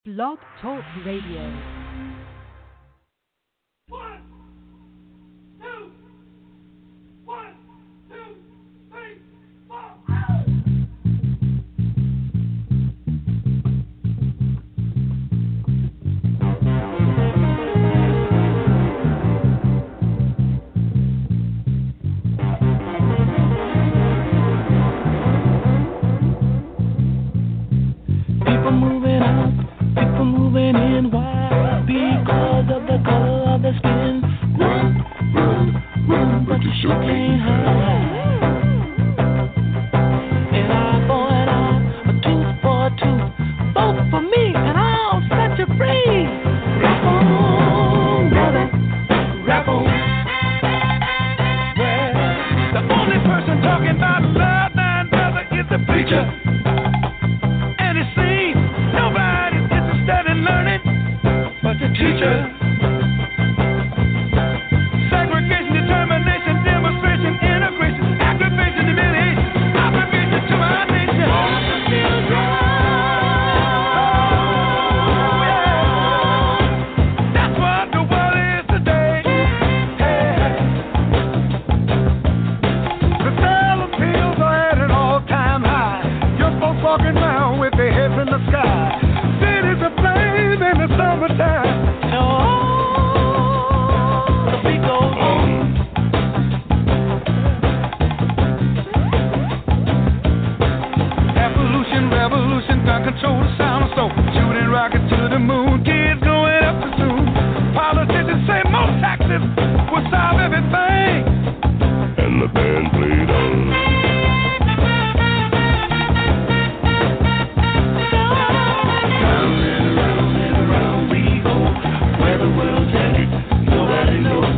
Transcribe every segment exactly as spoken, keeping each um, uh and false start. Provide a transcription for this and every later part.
Blog Talk Radio. One, two, one, two, three, four. People moving out, people moving in. Why? Because of the color of the skin. Run, run, run, but you sure can't hide. An eye for an eye, a tooth for a tooth. Vote for me, and I'll set you free. Rap on, brother, rap on. Well, the only person talking about love, nine brother, is the preacher. And it seems nobody's interested in learning but the teacher. Segregation, determination, demonstration, integration, aggravation, humiliation, obligation to our nation. That's what the world is today. Hey. The dollar bills are at an all-time high. Young folks walking around with their heads in the sky. Cities aflame in the summertime. The beat goes on. Evolution, revolution, gun control the sound of soul. Shooting rockets to the moon, kids going up too soon. Politicians say more taxes will solve everything. And the band played on. Round and around and around we go. Where the world's headed, nobody knows.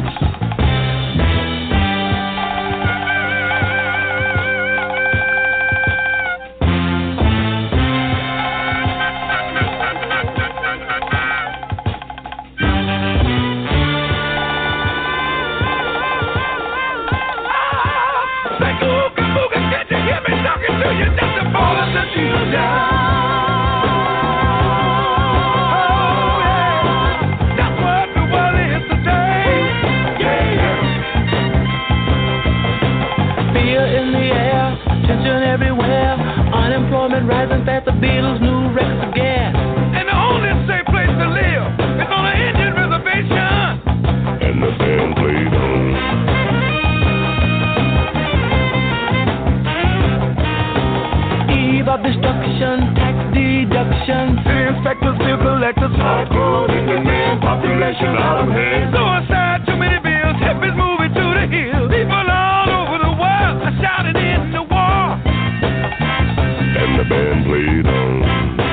Say, ooga booga, can't you hear me talking to you? That's the ball of the future. Oh, yeah. That's what the world is today. Yeah, yeah. Fear in the air, tension everywhere. Unemployment rising fast, the Beatles' new records again. And the only safe place to live is on an Indian reservation. And the band played on. Eve of destruction, tax deduction. City inspectors, bill collectors, hardcore Indian population out of hand. Suicide, too many bills, hippies moving to the hills. People all over the world are shouting in the war. And the band played on.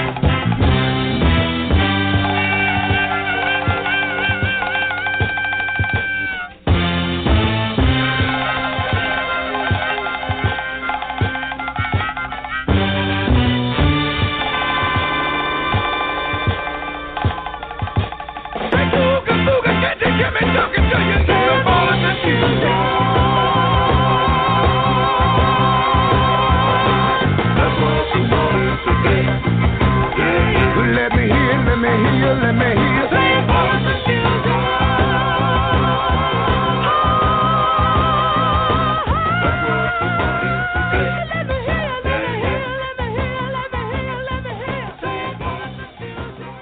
Say, ooga booga, can't you hear me talking to you? That's the ball of the future. That's what the world is today. Yeah. Let me hear, let me hear, let me hear. Say, ball of the future. That's what the world is today. Let me hear, let me hear, let me hear, let me hear, let me hear. Say, ball of the future.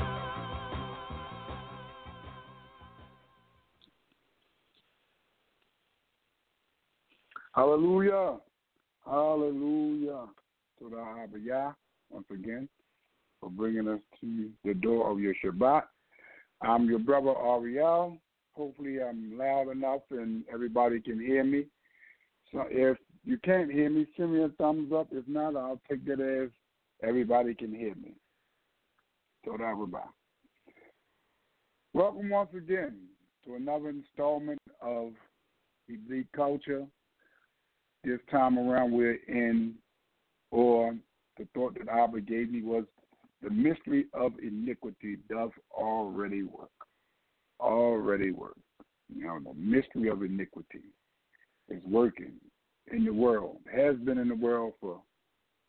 Hallelujah. Hallelujah to the Abiyah once again for bringing us to the door of your Shabbat. I'm your brother Ariel. Hopefully I'm loud enough and everybody can hear me. So if you can't hear me, send me a thumbs up. If not, I'll take that as everybody can hear me. So that was about. Welcome once again to another installment of Elite Culture. This time around we're in, or the thought that Abba gave me was the mystery of iniquity does already work. Already work. You know, the mystery of iniquity is working in the world, has been in the world for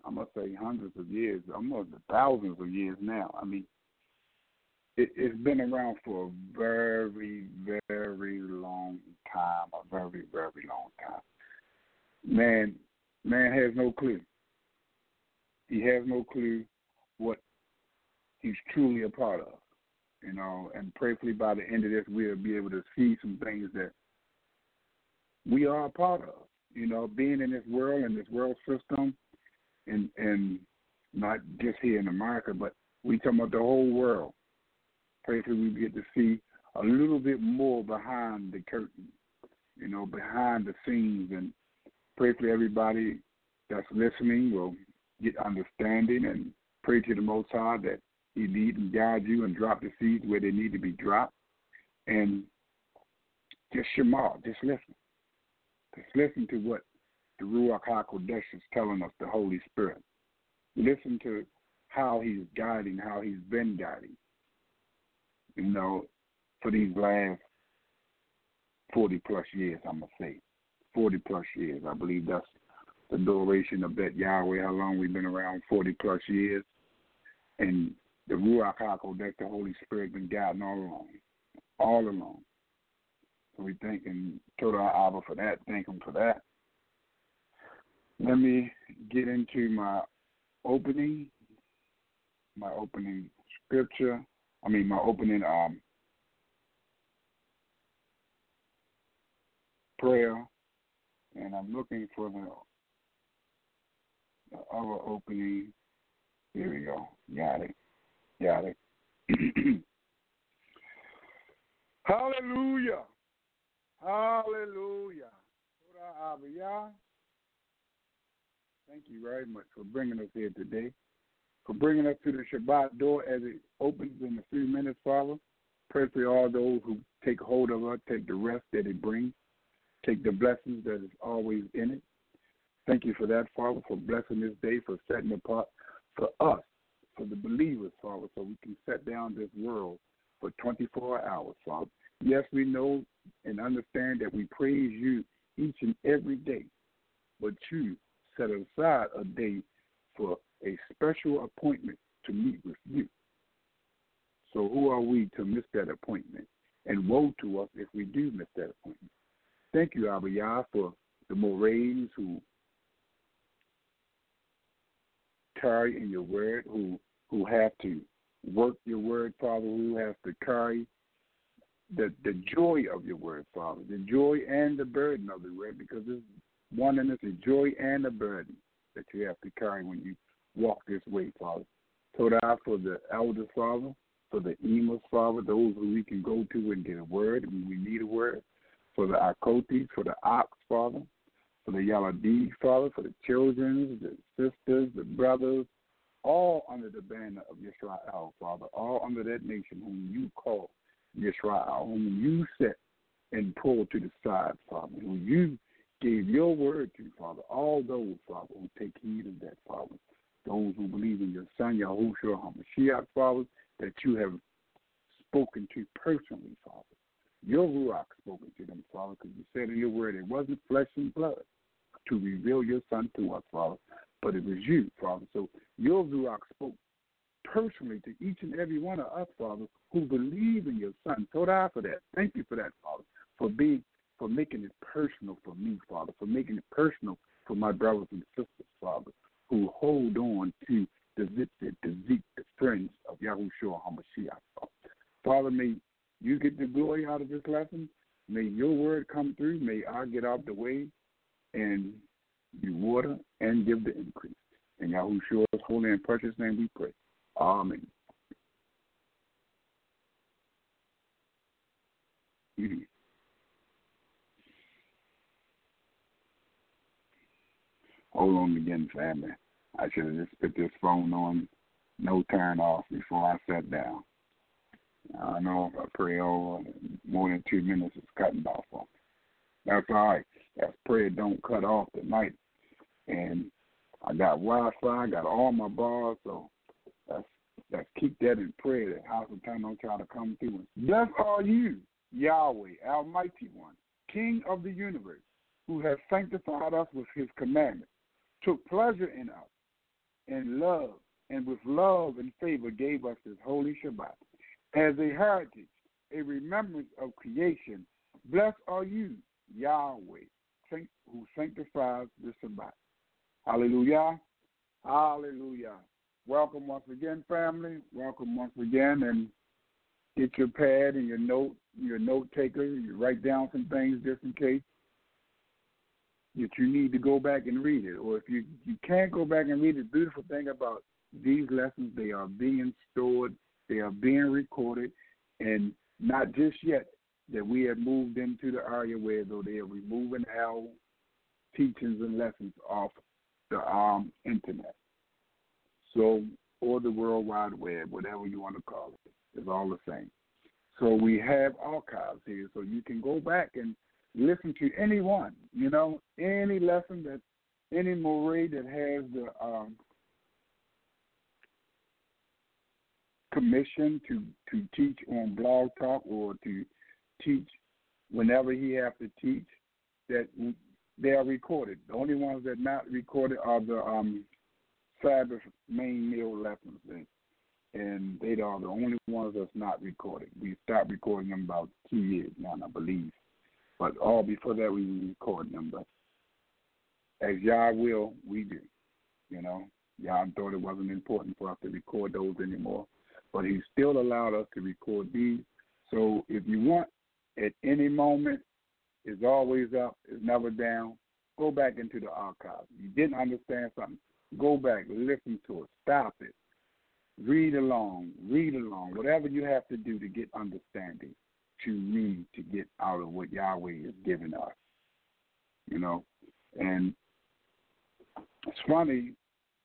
I'm going to say hundreds of years, almost thousands of years now. I mean, it, it's been around for a very, very long time, a very, very long time. Man, man has no clue. He has no clue what he's truly a part of, you know, and prayerfully by the end of this, we'll be able to see some things that we are a part of, you know, being in this world, in this world system, and and not just here in America, but we talking about the whole world. Prayerfully we get to see a little bit more behind the curtain, you know, behind the scenes, and prayerfully everybody that's listening will get understanding, and pray to the Most High that He lead and guide you and drop the seeds where they need to be dropped. And just shema, just listen. Just listen to what the Ruach HaKodesh is telling us, the Holy Spirit. Listen to how He's guiding, how He's been guiding, you know, for these last forty-plus years, I'm going to say. forty-plus years. I believe that's the duration of that Yahweh, how long we've been around, forty-plus years. And the Ruach HaKodesh, the Holy Spirit, been guiding all along, all along. So we thank and told our Abba for that, thank Him for that. Let me get into my opening, my opening scripture, I mean my opening um, prayer, and I'm looking for the, the other opening. Here we go. Got it. Got it. Hallelujah. Hallelujah. Thank you very much for bringing us here today, for bringing us to the Shabbat door as it opens in a few minutes, Father. Pray for all those who take hold of us, take the rest that it brings, take the blessings that is always in it. Thank you for that, Father, for blessing this day, for setting apart for us, for the believers, Father, so we can set down this world for twenty-four hours, Father. Yes, we know and understand that we praise you each and every day, but you set aside a day for a special appointment to meet with you. So who are we to miss that appointment? And woe to us if we do miss that appointment. Thank you, Abba Yah, for the Morays who carry in your word, who who have to work your word, Father, who have to carry the the joy of your word, Father, the joy and the burden of the word, because it's one in us, the joy and the burden that you have to carry when you walk this way, Father. So that for the elders, Father, for the imams, Father, those who we can go to and get a word when we need a word, for the Akotis, for the Ox, Father, for the Yaladi, Father, for the children, the sisters, the brothers, all under the banner of Yisrael, Father, all under that nation whom you call Yisrael, whom you set and pulled to the side, Father, who you gave your word to, Father, all those, Father, who take heed of that, Father, those who believe in your Son, Yahushua HaMashiach, Father, that you have spoken to personally, Father. Your Ruach spoken to them, Father, because you said in your word it wasn't flesh and blood to reveal your Son to us, Father, but it was you, Father. So your Ruach spoke personally to each and every one of us, Father, who believe in your Son. So die for that. Thank you for that, Father, for being, for making it personal for me, Father, for making it personal for my brothers and sisters, Father, who hold on to the zit, the zik, the friends of Yahushua HaMashiach, Father. Father, may you get the glory out of this lesson. May your word come through. May I get out the way and you water and give the increase. In Yahushua's holy and precious name we pray. Amen. Mm-hmm. Hold on again, family. I should have just put this phone on no turn off before I sat down. I know if I pray over more than two minutes, it's cutting off on me. That's all right. That prayer don't cut off tonight. And I got Wi-Fi, I got all my bars, so let's, let's keep that in prayer that House of Time don't try to come through. Blessed are you, Yahweh, Almighty One, King of the universe, who has sanctified us with his commandments, took pleasure in us, and love, and with love and favor gave us his holy Shabbat. As a heritage, a remembrance of creation, blessed are you, Yahweh, who sanctifies the Shabbat. Hallelujah. Hallelujah. Welcome once again, family. Welcome once again, and get your pad and your note, your note taker. You write down some things just in case that you need to go back and read it. Or if you, you can't go back and read it, the beautiful thing about these lessons, they are being stored, they are being recorded, and not just yet that we have moved into the area where though they are removing our teachings and lessons off the um, internet. So, or the World Wide Web, whatever you want to call it, it's all the same. So we have archives here, so you can go back and listen to anyone, you know, any lesson that, any moray that has the um, commission to, to teach on Blog Talk or to teach whenever he has to teach, that they are recorded. The only ones that are not recorded are the um, Sabbath main meal lessons, and, and they are the only ones that's not recorded. We stopped recording them about two years now, I believe. But all before that, we were recording them. But as Yah will, we do. You know, Yah thought it wasn't important for us to record those anymore, but he still allowed us to record these. So if you want, at any moment, it's always up, it's never down. Go back into the archives. You didn't understand something, go back, listen to it, stop it, read along, read along, whatever you have to do to get understanding, to read, to get out of what Yahweh is giving us, you know. And it's funny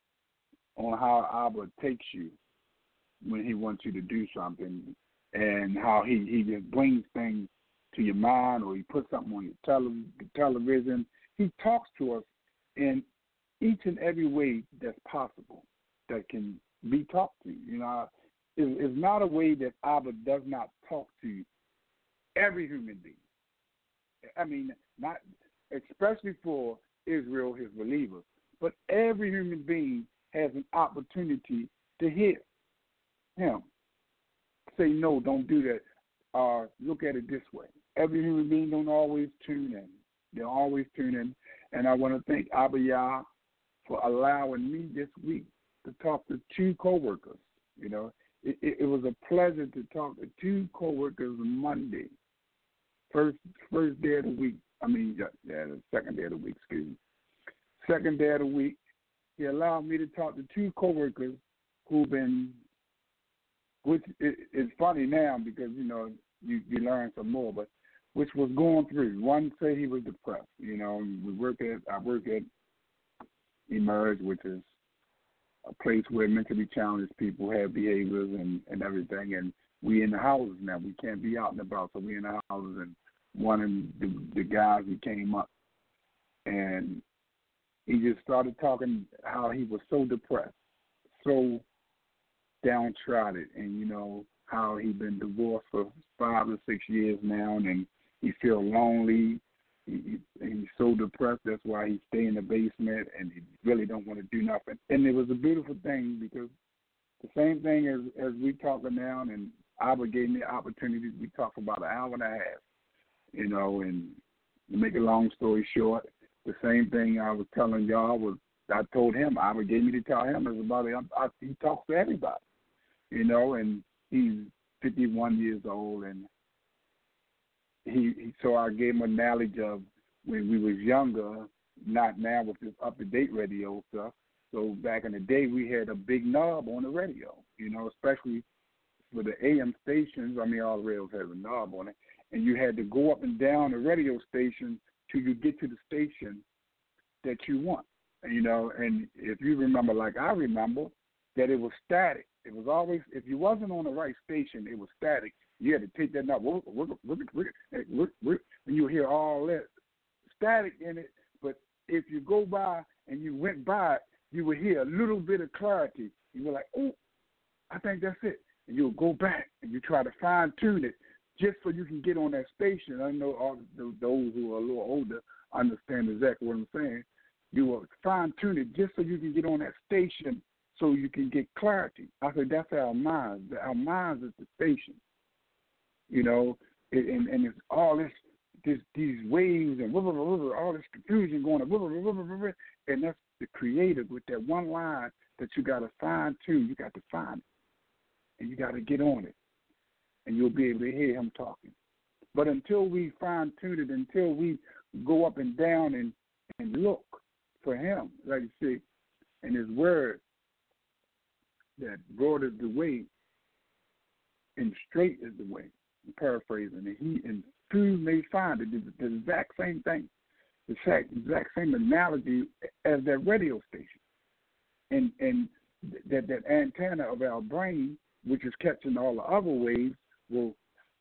on how Abba takes you when he wants you to do something, and how he, he just brings things to your mind, or he puts something on your tele- television. He talks to us in each and every way that's possible that can be talked to. You know, it, it's not a way that Abba does not talk to every human being. I mean, not especially for Israel, his believers, but every human being has an opportunity to hear him say, no, don't do that. Uh, look at it this way. Every human being don't always tune in. They always tune in. And I want to thank Abba Yah for allowing me this week to talk to two coworkers. You know, it, it, it was a pleasure to talk to two coworkers on Monday, first first day of the week. I mean, yeah, the second day of the week, excuse me. Second day of the week, he allowed me to talk to two coworkers who've been, which is funny now because, you know, you, you learn some more, but which was going through. One said he was depressed. You know, we work at, I work at Emerge, which is a place where mentally challenged people have behaviors and, and everything, and we in the houses now. We can't be out and about, so we in the houses, and one of the, the guys, he came up, and he just started talking how he was so depressed, so downtrodden, and, you know, how he'd been divorced for five or six years now, and he feels lonely. He, he, he's so depressed. That's why he stay in the basement, and he really don't want to do nothing. And it was a beautiful thing because the same thing as as we talking now, and Abba gave me the opportunity. We talked about an hour and a half, you know. And to make a long story short, the same thing I was telling y'all was I told him. Abba gave me to tell him is about it. I, I, he talks to everybody, you know, and he's fifty-one years old, and he, he so I gave him a knowledge of when we was younger, not now with this up-to-date radio stuff. So back in the day, we had a big knob on the radio, you know, especially for the A M stations. I mean, all the radios had a knob on it, and you had to go up and down the radio station till you get to the station that you want, you know. And if you remember, like I remember, that it was static. It was always, if you wasn't on the right station, it was static. You had to take that knob, work, work, work, work, work, work, and you hear all that static in it. But if you go by and you went by it, you would hear a little bit of clarity. You were like, oh, I think that's it. And you'll go back and you try to fine-tune it just so you can get on that station. I know all the, those who are a little older understand exactly what I'm saying. You will fine-tune it just so you can get on that station so you can get clarity. I said, that's our minds. Our minds is the station. You know, and, and it's all this, this these waves and all this confusion going on, and that's the creator with that one line that you got to fine tune. You got to find it, and you got to get on it, and you'll be able to hear him talking. But until we fine tune it, until we go up and down and, and look for him, like you see, and his word that broad is the way and straight is the way. I'm paraphrasing, and he and few may find it. The, the exact same thing, the exact, exact same analogy as that radio station, and and that that antenna of our brain, which is catching all the other waves, will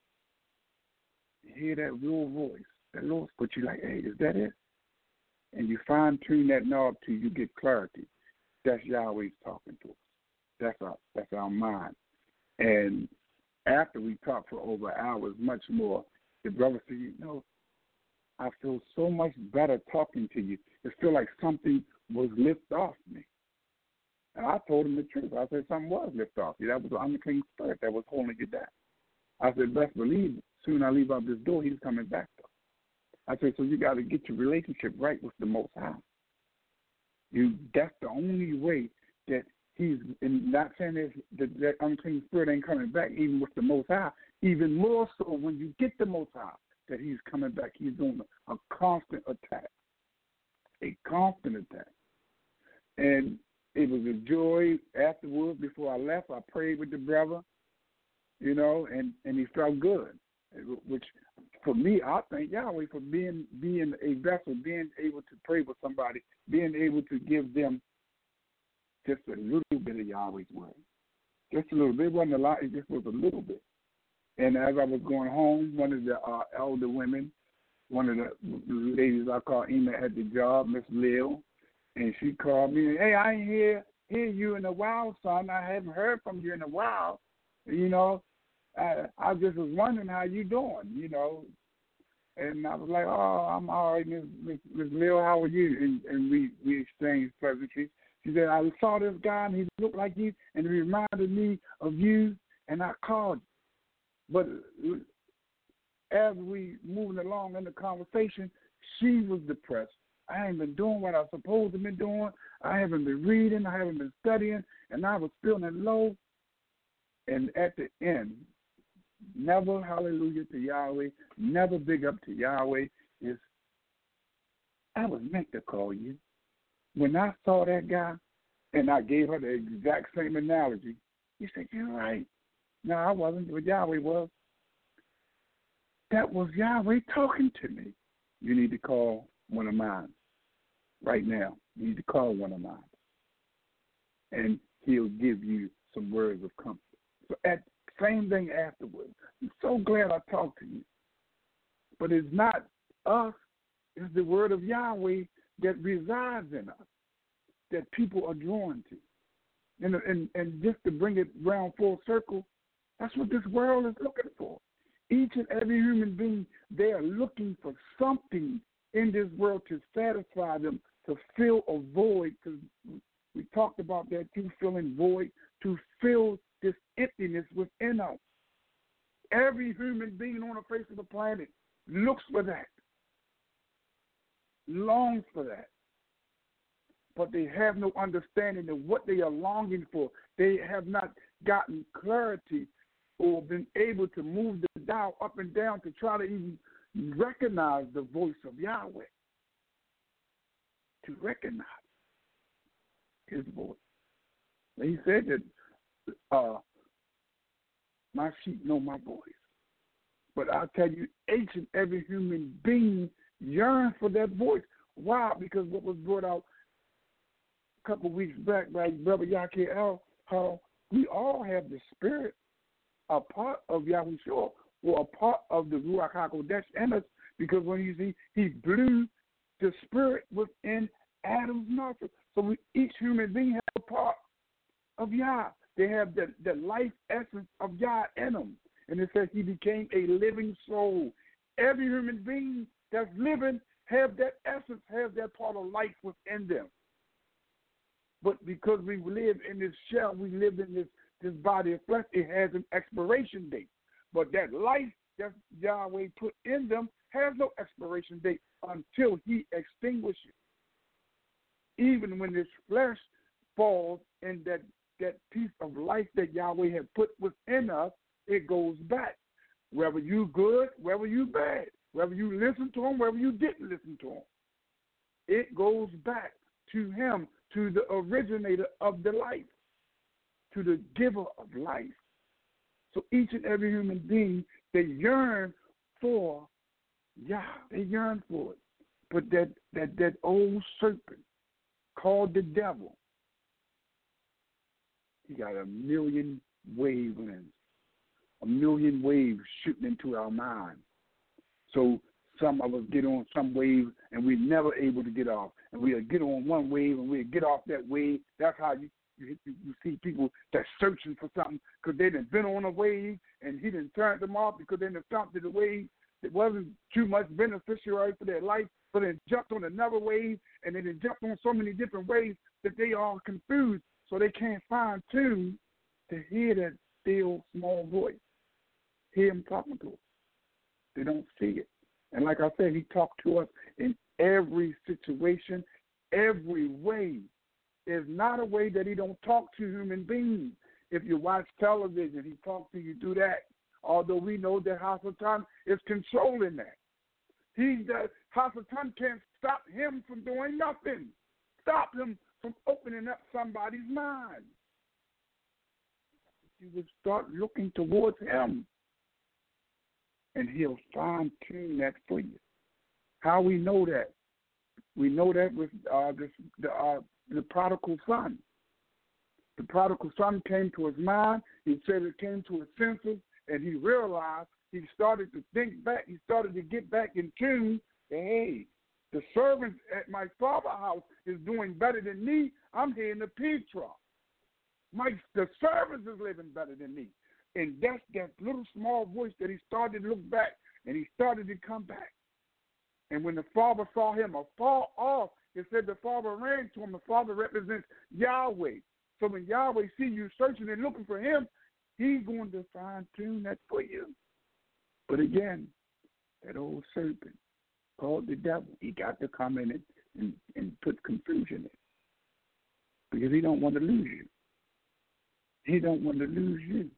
hear that real voice, that little, but you like, hey, is that it? And you fine tune that knob till you get clarity. That's Yahweh's talking to us. That's our that's our mind. And after we talk for over hours, much more, the brother said, you know, I feel so much better talking to you. It feels like something was lifted off me. And I told him the truth. I said something was lifted off you. That was an unclean spirit that was holding you down. I said, best believe it. Soon I leave out this door, he's coming back though. I said, so you got to get your relationship right with the Most High. You, that's the only way that he's, and not saying that, that that unclean spirit ain't coming back, even with the Most High, even more so when you get the Most High, that he's coming back. He's doing a, a constant attack, a constant attack. And it was a joy afterwards. Before I left, I prayed with the brother, you know, and, and he felt good, which for me, I thank Yahweh for being being a vessel, being able to pray with somebody, being able to give them just a little bit of Yahweh's word. Just a little bit. It wasn't a lot. It just was a little bit. And as I was going home, one of the uh, elder women, one of the ladies I call Ema at the job, Miss Lil, and she called me, hey, I ain't hear, hear you in a while, son. I haven't heard from you in a while. You know, I, I just was wondering how you doing, you know. And I was like, oh, I'm all right, Miss Miss Lil, how are you? And, and we, we exchanged pleasantries. She said, I saw this guy, and he looked like you, and he reminded me of you, and I called you. But as we moving along in the conversation, she was depressed. I ain't been doing what I was supposed to be doing. I haven't been reading. I haven't been studying, and I was feeling low. And at the end, never hallelujah to Yahweh, never big up to Yahweh, is I was meant to call you. When I saw that guy, and I gave her the exact same analogy, he said, you're right. No, I wasn't, but Yahweh was. That was Yahweh talking to me. You need to call one of mine right now. You need to call one of mine. And he'll give you some words of comfort. So at same thing afterwards. I'm so glad I talked to you. But it's not us, it's the word of Yahweh that resides in us, that people are drawn to. And, and, and just to bring it round full circle, that's what this world is looking for. Each and every human being, they are looking for something in this world to satisfy them, to fill a void, because we talked about that too, filling void, to fill this emptiness within us. Every human being on the face of the planet looks for that, longs for that. But they have no understanding of what they are longing for. They have not gotten clarity or been able to move the dial up and down to try to even recognize the voice of Yahweh. To recognize his voice. And he said that uh, my sheep know my voice. But I'll tell you, each and every human being yearns for that voice. Why? Because what was brought out a couple of weeks back by Brother Yakiel, how we all have the spirit, a part of Yahushua, or a part of the Ruach HaKodesh in us, because when you see, he blew the spirit within Adam's nostril. So we, each human being has a part of Yah. They have the, the life essence of Yah in them. And it says he became a living soul. Every human being that's living have that essence, have that part of life within them. But because we live in this shell, we live in this, this body of flesh, it has an expiration date. But that life that Yahweh put in them has no expiration date until he extinguishes. Even when this flesh falls in that, that piece of life that Yahweh had put within us, it goes back. Whether you good, whether you bad, whether you listen to him, whether you didn't listen to him, it goes back to him, to the originator of the life, to the giver of life. So each and every human being, they yearn for Yah. They yearn for it. But that, that, that old serpent called the devil, he got a million wavelengths, a million waves shooting into our mind. So some of us get on some wave and we're never able to get off. And we'll get on one wave and we'll get off that wave. That's how you you, you see people that's searching for something because they done been on a wave and he done turned them off because they done found that the wave that wasn't too much beneficiary for their life, but they jumped on another wave and they done jumped on so many different waves that they are confused, so they can't find tune to hear that still small voice, hear him talking to them. They don't see it. And like I said, he talked to us in every situation, every way. There's not a way that he don't talk to human beings. If you watch television, he talks to you through that. Although we know that Hasatan is controlling that. He does, Hasatan can't stop him from doing nothing. Stop him from opening up somebody's mind. You would start looking towards him, and he'll fine-tune that for you. How we know that? We know that with uh, this, the, uh, the prodigal son. The prodigal son came to his mind. He said it came to his senses, and he realized, he started to think back. He started to get back in tune. Hey, the servants at my father's house is doing better than me. I'm here in the pig trough. My, the servants is living better than me. And that's that little small voice that he started to look back, and he started to come back. And when the father saw him afar off, it said the father ran to him. The father represents Yahweh. So when Yahweh see you searching and looking for him, he's going to fine-tune that for you. But again, that old serpent called the devil, he got to come in and, and, and put confusion in, because he don't want to lose you. He don't want to lose you.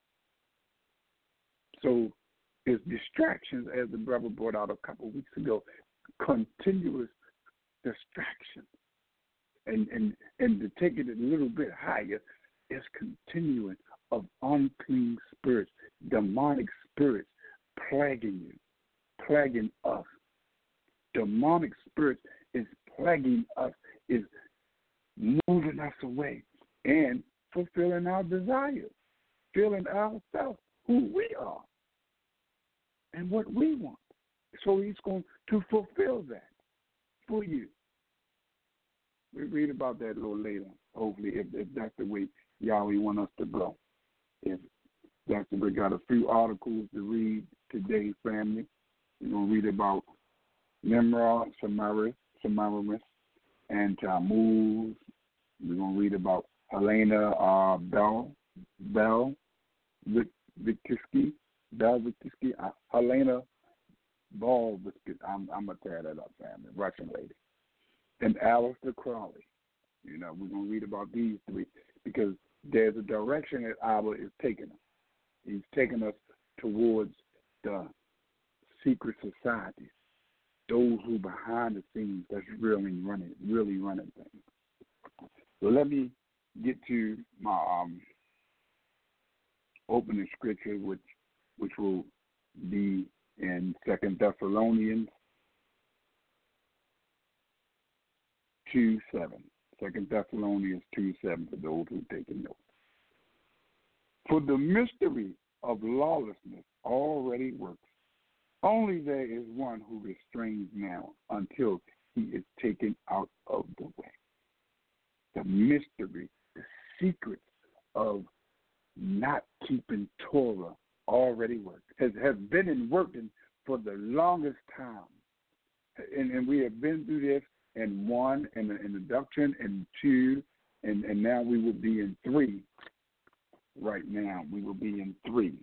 So it's distractions, as the brother brought out a couple of weeks ago, continuous distraction. And, and, and to take it a little bit higher, it's continuing of unclean spirits, demonic spirits plaguing you, plaguing us. Demonic spirits is plaguing us, is moving us away and fulfilling our desires, feeling ourselves, who we are, and what we want. So he's going to fulfill that for you. We read about that a little later, hopefully, if, if that's the way Yahweh wants us to go. If that's the way, we got a few articles to read today, family. We're going to read about Nimrod, Samaris, Samaris, and Tammuz. We're going to read about Helena uh, Bell, Bell, Victiski, Bell Victiski, uh, Helena Ball Victiski. I'm, I'm going to tear that up, family. Russian lady. And Aleister Crowley. You know, we're going to read about these three because there's a direction that Abba is taking us. He's taking us towards the secret societies, those who behind the scenes that's really running, really running things. So let me get to my um, opening scripture, which which will be in Second Thessalonians two seven. Second Thessalonians two seven for those who are taking notes. For the mystery of lawlessness already works. Only there is one who restrains now until he is taken out of the way. The mystery, the secrets of not keeping Torah already worked. Has, has been in working for the longest time. And, and we have been through this in one, in the introduction, and two, and, and now we will be in three. Right now, we will be in three.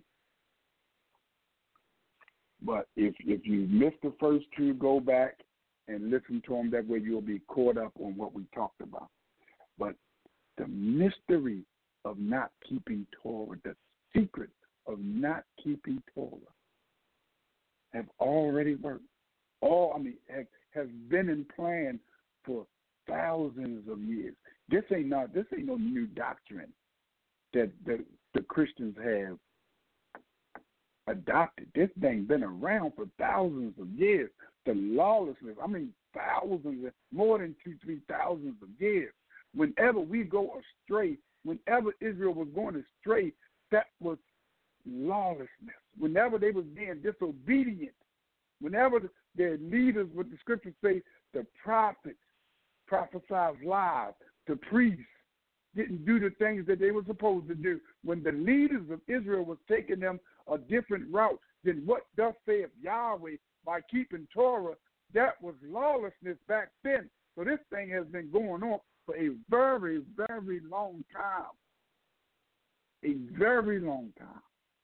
But if if you missed the first two, go back and listen to them. That way you'll be caught up on what we talked about. But the mystery of not keeping Torah, the secret of not keeping Torah, have already worked. All I mean have, has been in plan for thousands of years. This ain't not this ain't no new doctrine that that the Christians have adopted. This thing been around for thousands of years. The lawlessness, I mean thousands, more than two, three thousands of years. Whenever we go astray, whenever Israel was going astray, that was lawlessness. Whenever they was being disobedient, whenever their leaders, what the scriptures say, the prophets prophesied lies, the priests didn't do the things that they were supposed to do. When the leaders of Israel was taking them a different route than what thus saith Yahweh by keeping Torah, that was lawlessness back then. So this thing has been going on for a very, very long time. A very long time.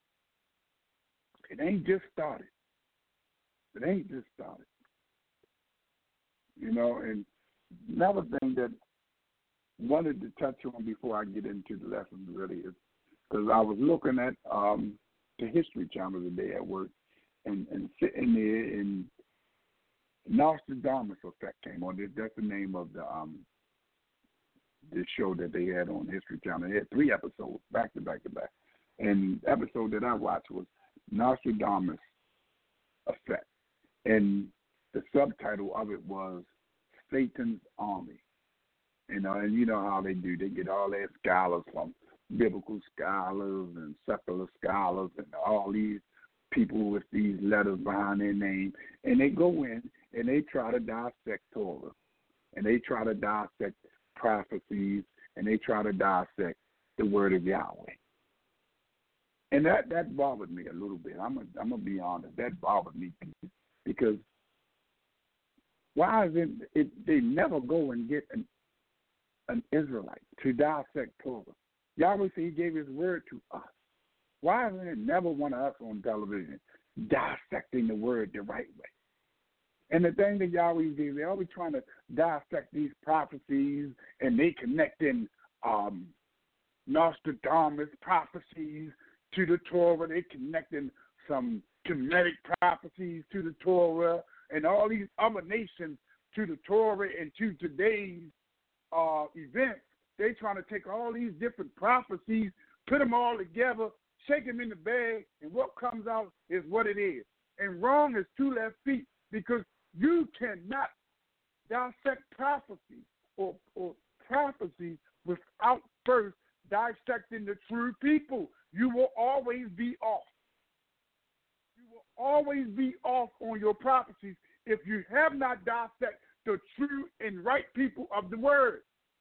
It ain't just started. It ain't just started. You know, and another thing that I wanted to touch on before I get into the lesson really is because I was looking at um, the History Channel today at work and, and sitting there and Nostradamus Effect came on. That's the name of the um, this show that they had on History Channel. They had three episodes back to back to back. And the episode that I watched was Nostradamus Effect. And the subtitle of it was Satan's Army. You know, and you know how they do. They get all their scholars from biblical scholars and secular scholars and all these people with these letters behind their name. And they go in and they try to dissect Torah. And they try to dissect prophecies. And they try to dissect the word of Yahweh. And that, that bothered me a little bit. I'm going I'm to be honest. That bothered me because why is it, it they never go and get an an Israelite to dissect Torah? Yahweh said he gave his word to us. Why isn't it never one of us on television dissecting the word the right way? And the thing that Yahweh did, they're always trying to dissect these prophecies and they connecting um, Nostradamus prophecies to the Torah. They connecting some Kemetic prophecies to the Torah and all these other nations to the Torah and to today's uh, events. They trying to take all these different prophecies, put them all together, shake them in the bag, and what comes out is what it is. And wrong is two left feet because you cannot dissect prophecy or, or prophecy without first dissecting the true people. You will always be off. You will always be off on your prophecies if you have not dissected the true and right people of the word.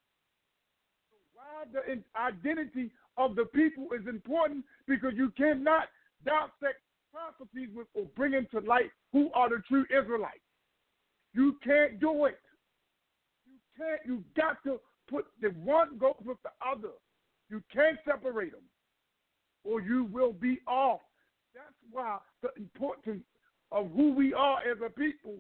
So why the identity of the people is important because you cannot dissect prophecies with or bring into light who are the true Israelites. You can't do it. You can't. You got to put the one goes with the other. You can't separate them, or you will be off. That's why the importance of who we are as a people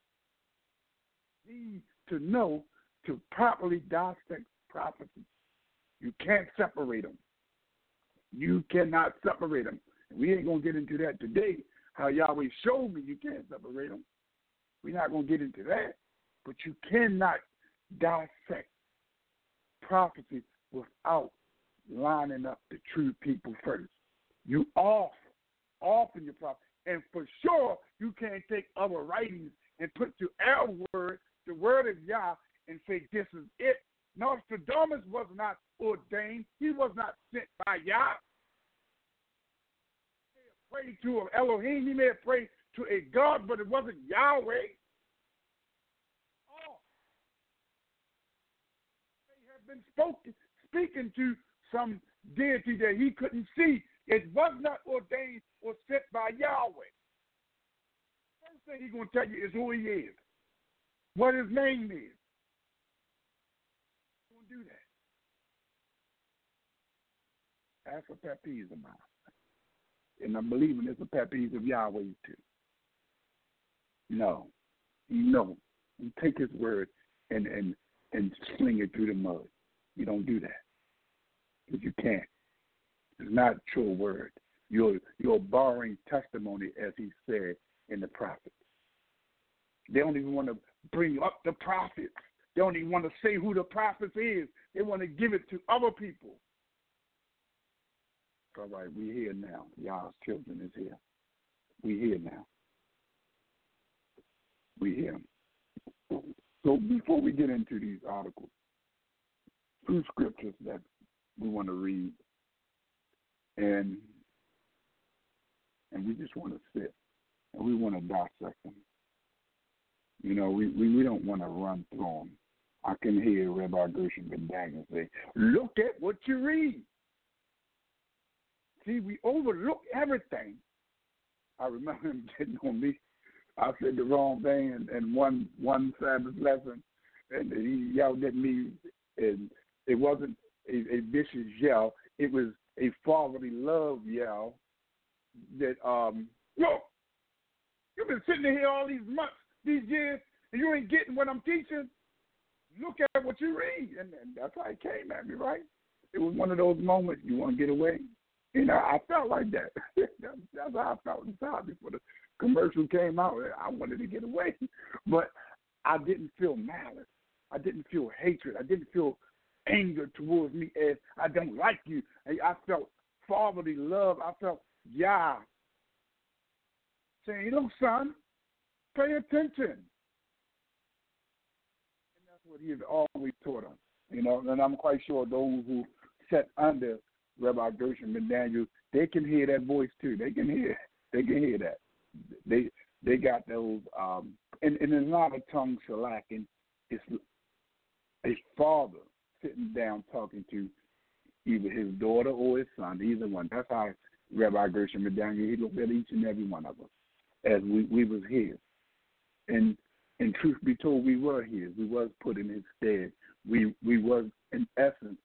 need to know to properly dissect prophecy. You can't separate them. You cannot separate them. We ain't going to get into that today, how Yahweh showed me you can't separate them. We're not going to get into that. But you cannot dissect prophecy without lining up the true people first. You off, off in your prophecy. And for sure, you can't take other writings and put to our word, the word of Yah, and say this is it. Nostradamus was not ordained. He was not sent by Yah. He may have prayed to an Elohim. He may have prayed to a God, but it wasn't Yahweh. Oh. They have been spoken, speaking to some deity that he couldn't see. It was not ordained or sent by Yahweh. First thing he's going to tell you is who he is, what his name is. He's going to do that. That's a pet peeve of mine. And I'm believing it's a pet peeve of Yahweh's too. No. No. You take his word and, and, and sling it through the mud. You don't do that. Because you can't. It's not your word. You're, you're borrowing testimony, as he said in the prophets. They don't even want to bring up the prophets. They don't even want to say who the prophet is. They want to give it to other people. All right, we're here now. Y'all's children is here. We're here now. We're here. So before we get into these articles, two scriptures that we want to read, and and we just want to sit, and we want to dissect them. You know, we, we, we don't want to run through them. I can hear Rabbi Gershom Ben Daniel say, look at what you read. See, we overlook everything. I remember him getting on me. I said the wrong thing in, in one one Sabbath lesson, and he yelled at me, and it wasn't a, a vicious yell. It was a fatherly love yell that, um, look, you've been sitting here all these months, these years, and you ain't getting what I'm teaching. Look at what you read. And, and that's how it came at me, right? It was one of those moments you want to get away. You know, I felt like that. that's, that's how I felt inside before the commercial came out. I wanted to get away. But I didn't feel malice. I didn't feel hatred. I didn't feel anger towards me as I don't like you. I felt fatherly love. I felt, yeah, saying, you know, son, pay attention. And that's what he has always taught us. You know, and I'm quite sure those who sat under Rabbi Gershom and Daniel, they can hear that voice too. They can hear, they can hear that. They they got those, um, and, and in a lot of tongue shellacking, it's his father sitting down talking to either his daughter or his son, either one. That's how Rabbi Gershom and Daniel, he looked at each and every one of us as we, we was his. And and truth be told, we were his. We was put in his stead. We we was, in essence,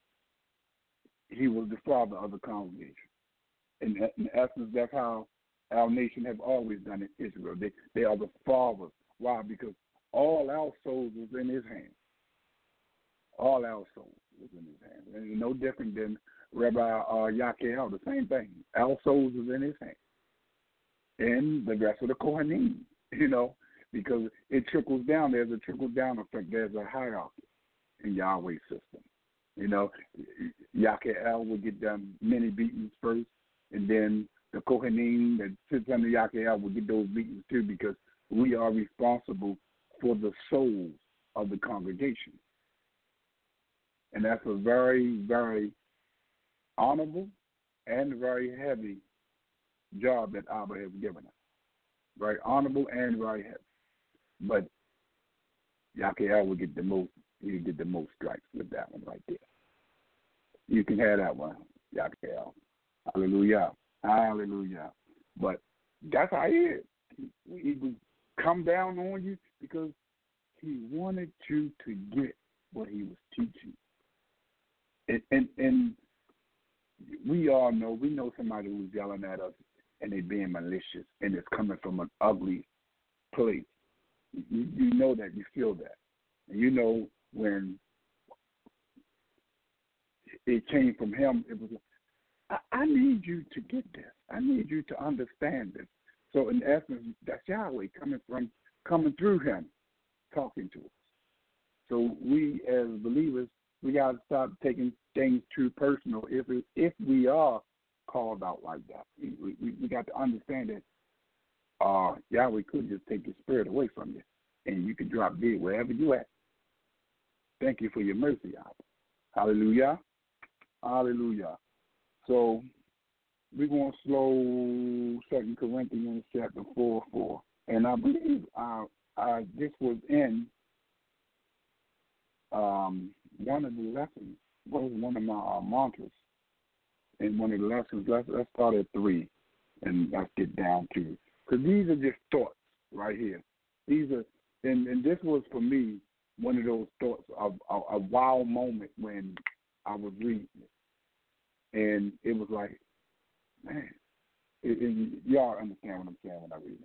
he was the father of the congregation. In, in essence, that's how our nation have always done it, Israel. They, they are the fathers. Why? Because all our souls was in his hands. All our souls was in his hands. And no different than Rabbi uh, Yakel, the same thing. Our souls was in his hands. And the rest of the Kohanim, you know, because it trickles down. There's a trickle-down effect. There's a hierarchy in Yahweh's system. You know, Yakel will get done many beatings first, and then the Kohanim that sits under Yakel will get those beatings too, because we are responsible for the souls of the congregation. And that's a very, very honorable and very heavy job that Abba has given us. Very honorable and very heavy. But Yakel will get the most, he'll get the most strikes with that one right there. You can have that one, Yakel. Hallelujah. Hallelujah. But that's how he is. He, he would come down on you because he wanted you to get what he was teaching. And, and, and we all know, we know somebody who's yelling at us and they being malicious and it's coming from an ugly place. You, you know that, you feel that. And you know when it came from him, it was, I, I need you to get this. I need you to understand this. So in essence, that's Yahweh coming from, coming through him, talking to us. So we as believers, we got to stop taking things too personal if it, if we are called out like that. We, we, we got to understand that uh, Yahweh could just take your spirit away from you, and you can drop dead wherever you at. Thank you for your mercy, Yahweh. Hallelujah. Hallelujah. So we're going to slow Second Corinthians chapter four, four. And I believe uh, uh, this was in um, one of the lessons, was one of my uh, mantras in one of the lessons. Let's, let's start at three and let's get down to, because these are just thoughts right here. These are, and, and this was for me one of those thoughts of a wow moment when I was reading it. And it was like, man, it, it, y'all understand what I'm saying when I read it.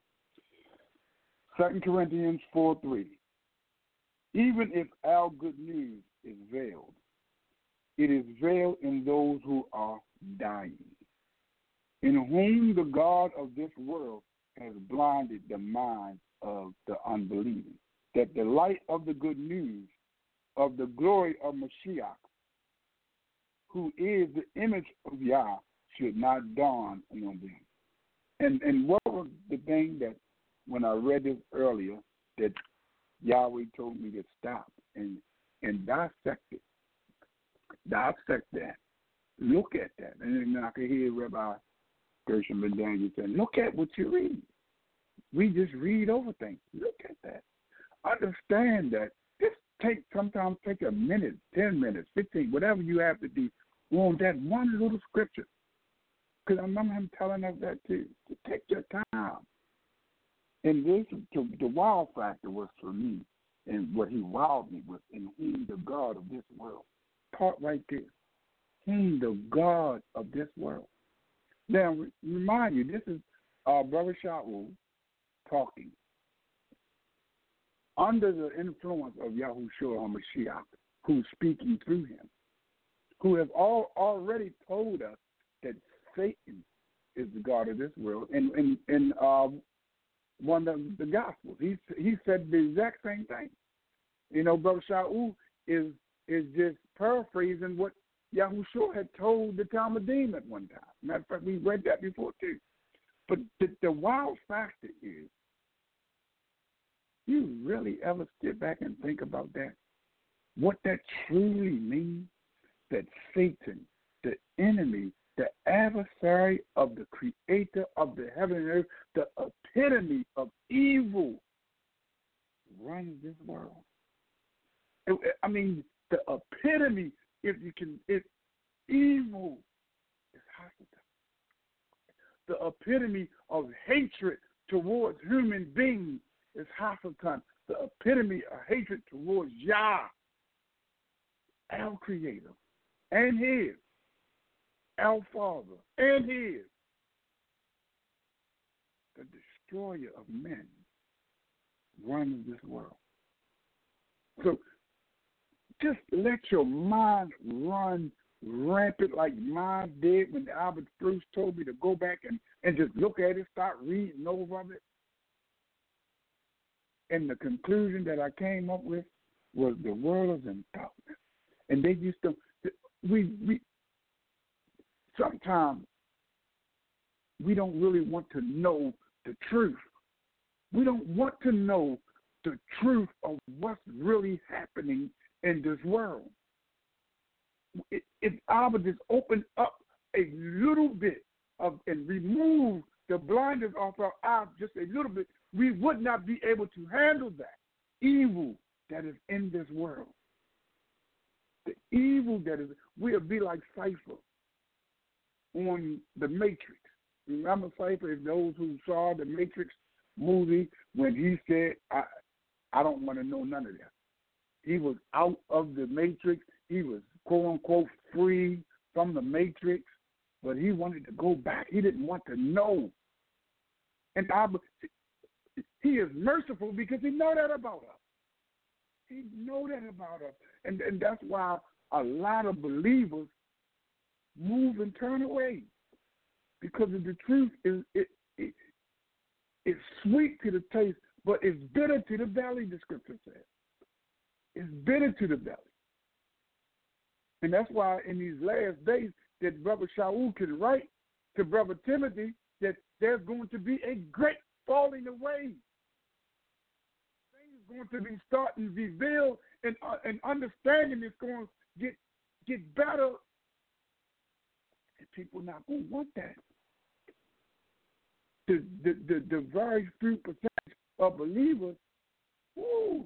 Second Corinthians four three. Even if our good news is veiled, it is veiled in those who are dying, in whom the God of this world has blinded the mind of the unbelieving, that the light of the good news of the glory of Mashiach, who is the image of Yah, should not dawn on them. And and what was the thing that when I read this earlier that Yahweh told me to stop and and dissect it, dissect that, look at that, and then I could hear Rabbi Gershom Ben Daniel saying, "Look at what you read. We just read over things. Look at that. Understand that. Just take sometimes take a minute, ten minutes, fifteen, whatever you have to do on that one little scripture." Because I remember him telling us that too. To take your time. And this, the, the wow factor was for me, and what he wowed me with, in whom the God of this world. Part right there. Whom the God of this world. Now, remind you, this is uh, Brother Shaul talking under the influence of Yahushua HaMashiach, who's speaking through him, who have all already told us that Satan is the God of this world. And in, in, in uh, one of the Gospels, he he said the exact same thing. You know, Brother Shaul is is just paraphrasing what Yahushua had told the Talmudim at one time. Matter of fact, we read that before too. But the, the wild factor is, you really ever sit back and think about that? What that truly means? That Satan, the enemy, the adversary of the creator of the heaven and earth, the epitome of evil, runs this world. I mean, the epitome, if you can, if evil is hostile. The epitome of hatred towards human beings is Hasatan. The epitome of hatred towards Yah, our Creator, and His, our Father, and His, the destroyer of men, runs this world. So just let your mind run rampant like mine did when Albert Bruce told me to go back and, and just look at it, start reading over it. And the conclusion that I came up with was the world is in darkness. And they used to, we, we sometimes we don't really want to know the truth. We don't want to know the truth of what's really happening in this world. If I would just open up a little bit of and remove the blinders off our eyes just a little bit, we would not be able to handle that evil that is in this world. The evil that is, we'll be like Cypher on The Matrix. Remember Cypher, if those who saw The Matrix movie, when he said, I, I don't want to know none of that. He was out of the Matrix. He was, quote-unquote, free from the Matrix, but he wanted to go back. He didn't want to know. And I, he is merciful because he know that about us. He know that about us. And, and that's why a lot of believers move and turn away, because of the truth is it, it it's sweet to the taste, but it's bitter to the belly, the scripture says. It's bitter to the belly. And that's why in these last days that Brother Shaul can write to Brother Timothy that there's going to be a great falling away. Things are going to be starting to be revealed, and, uh, and understanding is going to get get better. And people not going to want that. The, the, the, the very few percentage of believers, woo,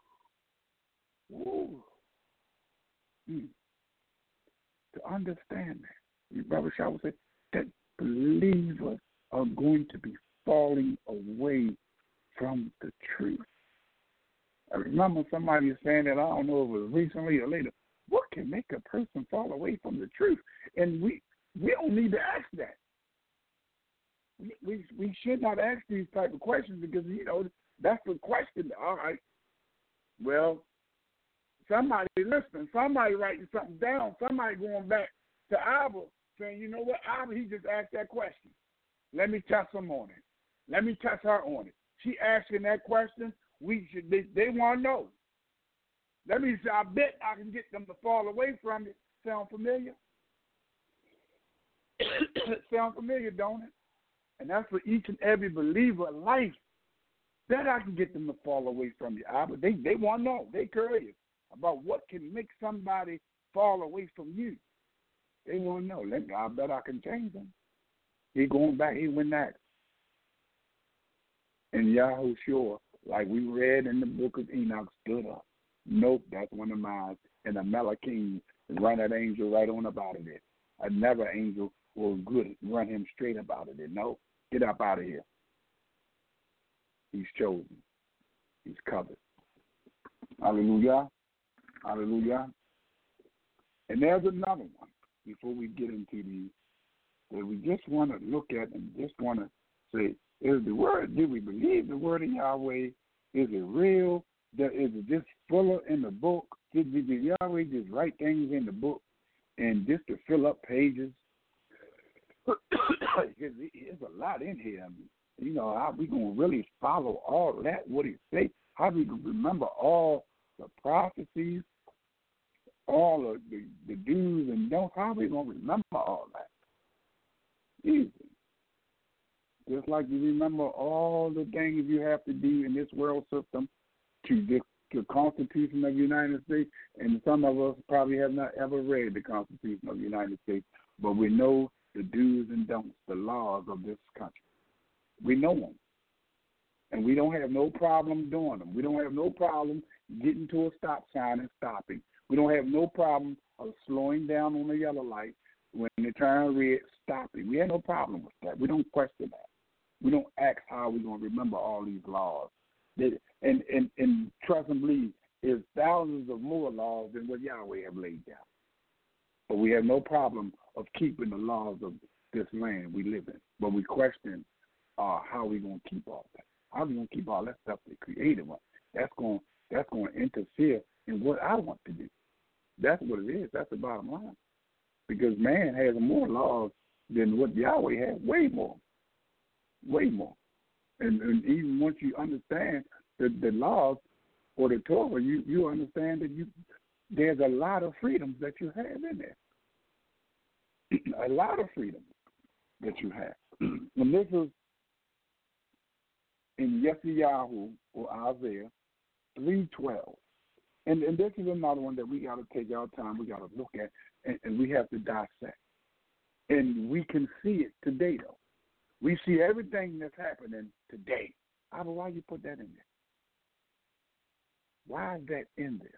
woo, mm. to understand that. Brother Shaul said that believers are going to be falling away from the truth. I remember somebody saying that, I don't know if it was recently or later, what can make a person fall away from the truth? and we we don't need to ask that. We, we we should not ask these type of questions because, you know, that's the question. All right. Well, somebody listening, somebody writing something down, somebody going back to Abba saying, you know what, Abba, he just asked that question. Let me test him on it. Let me test her on it. She asking that question. We should. They, they want to know. Let me say, I bet I can get them to fall away from it. Sound familiar? Sound familiar, don't it? And that's for each and every believer in life. Bet I can get them to fall away from you, Abba. They they want to know. They curious about what can make somebody fall away from you. They want to know. Let me, I bet I can change them. He going back. He went that. And Yahushua, like we read in the book of Enoch, stood up. Nope, that's one of mine. And the Malachim run that angel right on up out of there. Another angel was good, run him straight up out of there. No, get up out of here. He's chosen. He's covered. Hallelujah. Hallelujah. And there's another one before we get into these that we just want to look at and just want to say, is the word, do we believe the word of Yahweh? Is it real? Is it just fuller in the book? Did, did Yahweh just write things in the book and just to fill up pages? There's a lot in here. I mean, you know, how we going to really follow all that, what he say? How we going to remember all the prophecies, all of the, the do's and don'ts? How we going to remember all that? Easy. Just like you remember all the things you have to do in this world system to the, the Constitution of the United States, and some of us probably have not ever read the Constitution of the United States, but we know the do's and don'ts, the laws of this country. We know them, and we don't have no problem doing them. We don't have no problem getting to a stop sign and stopping. We don't have no problem of slowing down on the yellow light when they turn red, stopping. We have no problem with that. We don't question that. We don't ask how we're going to remember all these laws. And, and, and trust and believe, there's thousands of more laws than what Yahweh have laid down. But we have no problem of keeping the laws of this land we live in. But we question uh, how we going to keep all that. How are we going to keep all that stuff they created? That's going, that's going to interfere in what I want to do. That's what it is. That's the bottom line. Because man has more laws than what Yahweh has, way more. Way more. And, and even once you understand the, the laws or the Torah, you, you understand that you there's a lot of freedoms that you have in there. A lot of freedoms that you have. And this is in Yeshayahu or Isaiah three twelve. And, and this is another one that we got to take our time, we got to look at, and, and we have to dissect. And we can see it today, though. We see everything that's happening today. Abba, why you put that in there? Why is that in there?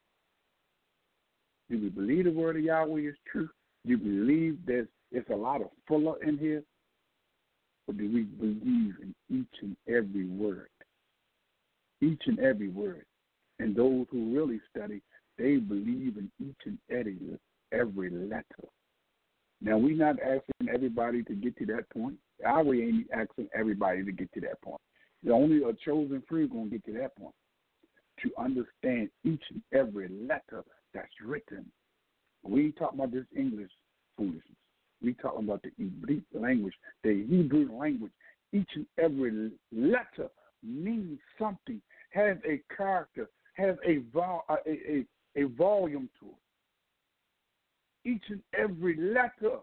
Do we believe the word of Yahweh is true? Do you believe there's it's a lot of fuller in here? Or do we believe in each and every word? Each and every word. And those who really study, they believe in each and every, every letter. Now, we're not asking everybody to get to that point. Yahweh ain't asking everybody to get to that point. The only a chosen few going to get to that point, to understand each and every letter that's written. We ain't talking about this English foolishness. We talking about the Hebrew language, the Hebrew language. Each and every letter means something, has a character, has a, vol- a, a, a volume to it. Each and every letter,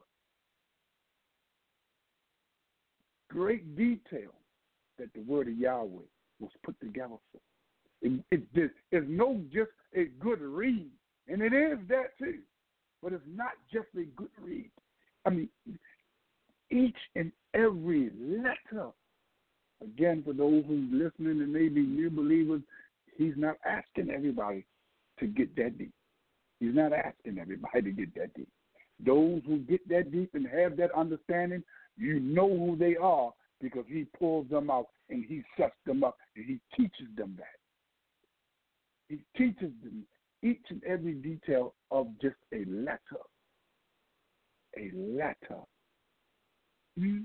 great detail that the word of Yahweh was put together for. It, it, it, it's no just a good read, and it is that too, but it's not just a good read. I mean, each and every letter, again, for those who's listening and maybe new believers, he's not asking everybody to get that deep. He's not asking everybody to get that deep. Those who get that deep and have that understanding, you know who they are because he pulls them out and he sets them up and he teaches them that. He teaches them each and every detail of just a letter. a letter. Hmm?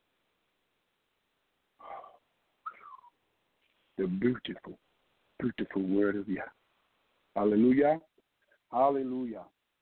The beautiful, beautiful word of Yah. Hallelujah. Hallelujah.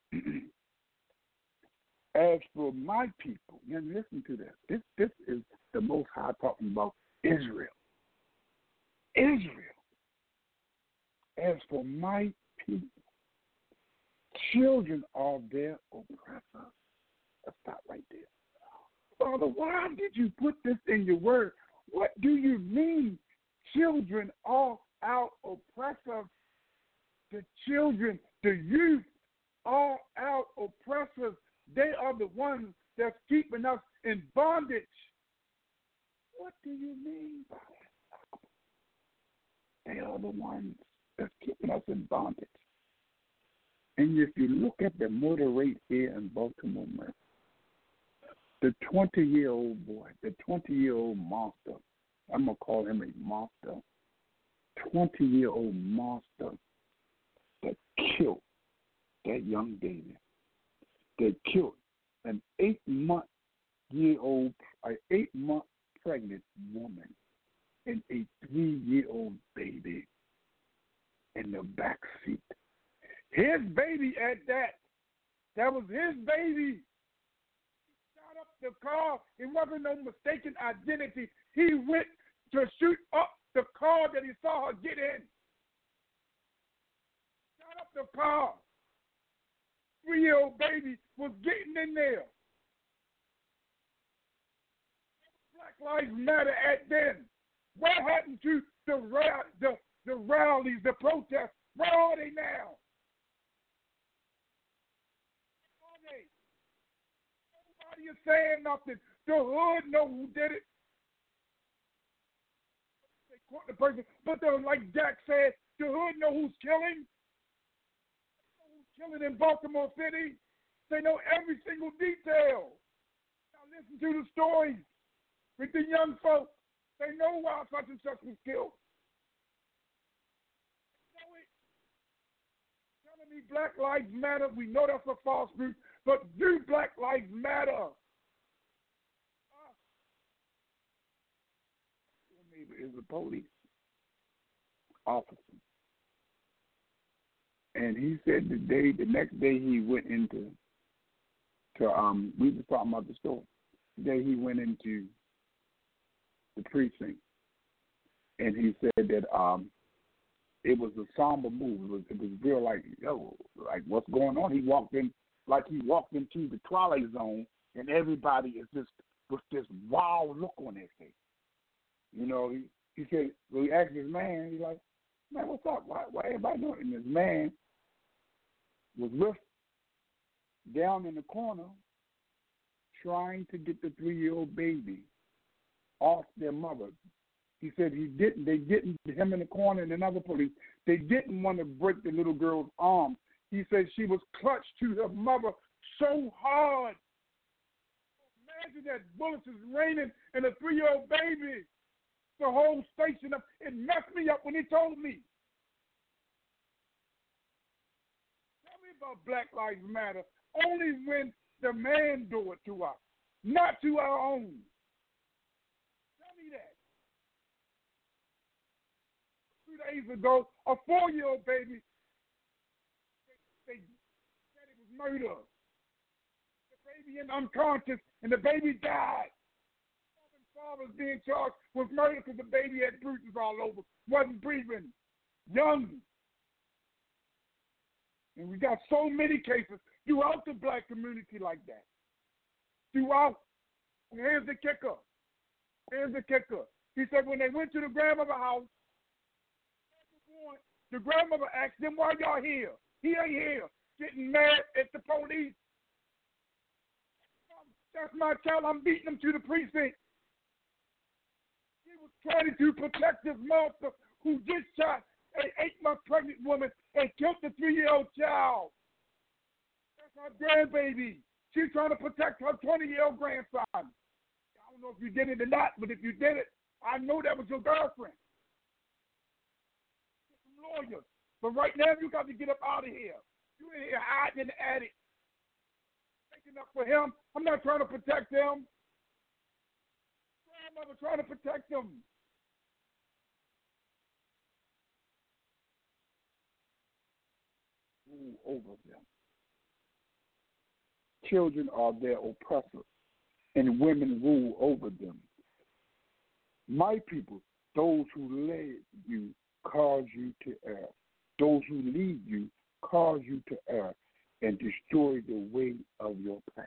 As for my people, and listen to this. This this is the Most High talking about Israel. Israel. As for my people, children of their oppressors. Let's stop right there. Father, why did you put this in your word? What do you mean, children of our oppressors? The children, the youth, are our oppressors. They are the ones that's keeping us in bondage. What do you mean by that? They are the ones that's keeping us in bondage. And if you look at the murder rate here in Baltimore, Maryland, the twenty-year-old boy, the twenty-year-old monster, I'm going to call him a monster, twenty-year-old monster that killed that young baby, that killed an eight-month-year-old, an eight-month pregnant woman and a three-year-old baby in the back seat. His baby at that. That was his baby. He shot up the car. It wasn't no mistaken identity. He went to shoot up the car that he saw her get in. Shot up the car. Three-year-old baby was getting in there. Black Lives Matter at then. What happened to the the the rallies, the protests? Where are they now? Where are they? Nobody is saying nothing. The hood know who did it. They caught the person, but the, like Jack said, the hood know who's killing. They know who's killing in Baltimore City. They know every single detail. Now listen to the stories with the young folks. They know why such and such was killed. They know it. Telling me Black Lives Matter, we know that's a false group, but do Black Lives Matter? Uh, your neighbor is a police officer. And he said the day, the next day he went into, to um, we were talking about the store. The day he went into the precinct, and he said that um, it was a somber move. It was, it was real, like, yo, like what's going on? He walked in, like he walked into the Twilight Zone, and everybody is just with this wild look on their face. You know, he, he said, well, he asked his man, he's like, man, what's up? Why, why everybody doing it? And his man was with, down in the corner, trying to get the three-year-old baby off their mother. He said he didn't. They didn't. Him in the corner and another police. They didn't want to break the little girl's arm. He said she was clutched to her mother so hard. Imagine that bullets is raining and a three-year-old baby. The whole station up. It messed me up when he told me. Tell me about Black Lives Matter. Only when the man do it to us, not to our own. That. Two days ago, a four-year-old baby, they, they said it was murder. The baby is unconscious, and the baby died. The father's being charged with murder because the baby had bruises all over, wasn't breathing, young. And we got so many cases throughout the black community like that. Throughout. And here's the kicker. Here's the kicker. He said when they went to the grandmother's house, the grandmother asked them, why y'all here? He ain't here. Getting mad at the police. That's my child. I'm beating him to the precinct. He was trying to protect this monster who just shot an eight-month pregnant woman and killed the three-year-old child. That's her grandbaby. She's trying to protect her twenty-year-old grandson. I don't know if you did it or not, but if you did it, I know that was your girlfriend. Get some lawyers. But right now, you got to get up out of here. You in here hiding in the attic. They sticking up for him. I'm not trying to protect him. I'm never trying to protect him. Rule over them. Children are their oppressors, and women rule over them. My people, those who led you, cause you to err. Those who lead you, cause you to err and destroy the way of your past.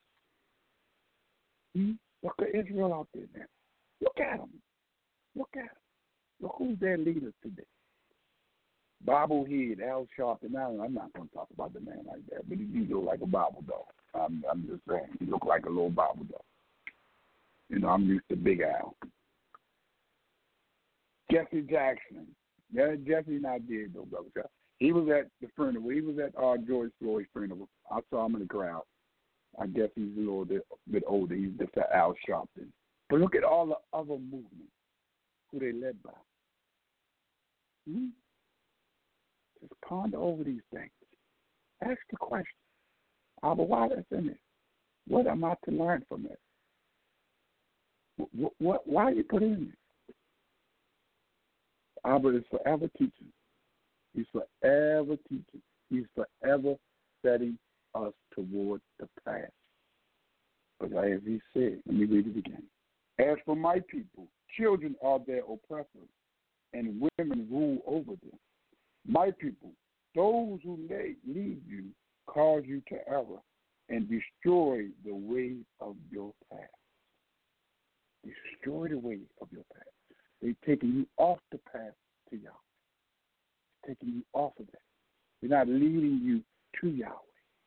Hmm? Look at Israel out there now. Look at them. Look at them. Look who's their leaders today. Bobblehead, Al Sharpton. Now, I'm not going to talk about the man like that, but he, he look like a Bible dog. I'm, I'm just saying, he look like a little Bible dog. You know, I'm used to Big Al. Jesse Jackson. Yeah, Jesse not dead though, brother. He was at the funeral. He was at uh, George Floyd's funeral. I saw him in the crowd. I guess he's a little bit, bit older. He's just at Al Sharpton. But look at all the other movements who they led by. Hmm? Just ponder over these things. Ask the question. Abba, why that's in it? What am I to learn from it? What, what, why you put it in it? Abba is forever teaching. He's forever teaching. He's forever setting us toward the path. But as he said, let me read it again. As for my people, children are their oppressors, and women rule over them. My people, those who lead you, cause you to error and destroy the way of your path. Destroy the way of your path. They're taking you off the path to Yahweh. Taking you off of that. They're not leading you to Yahweh.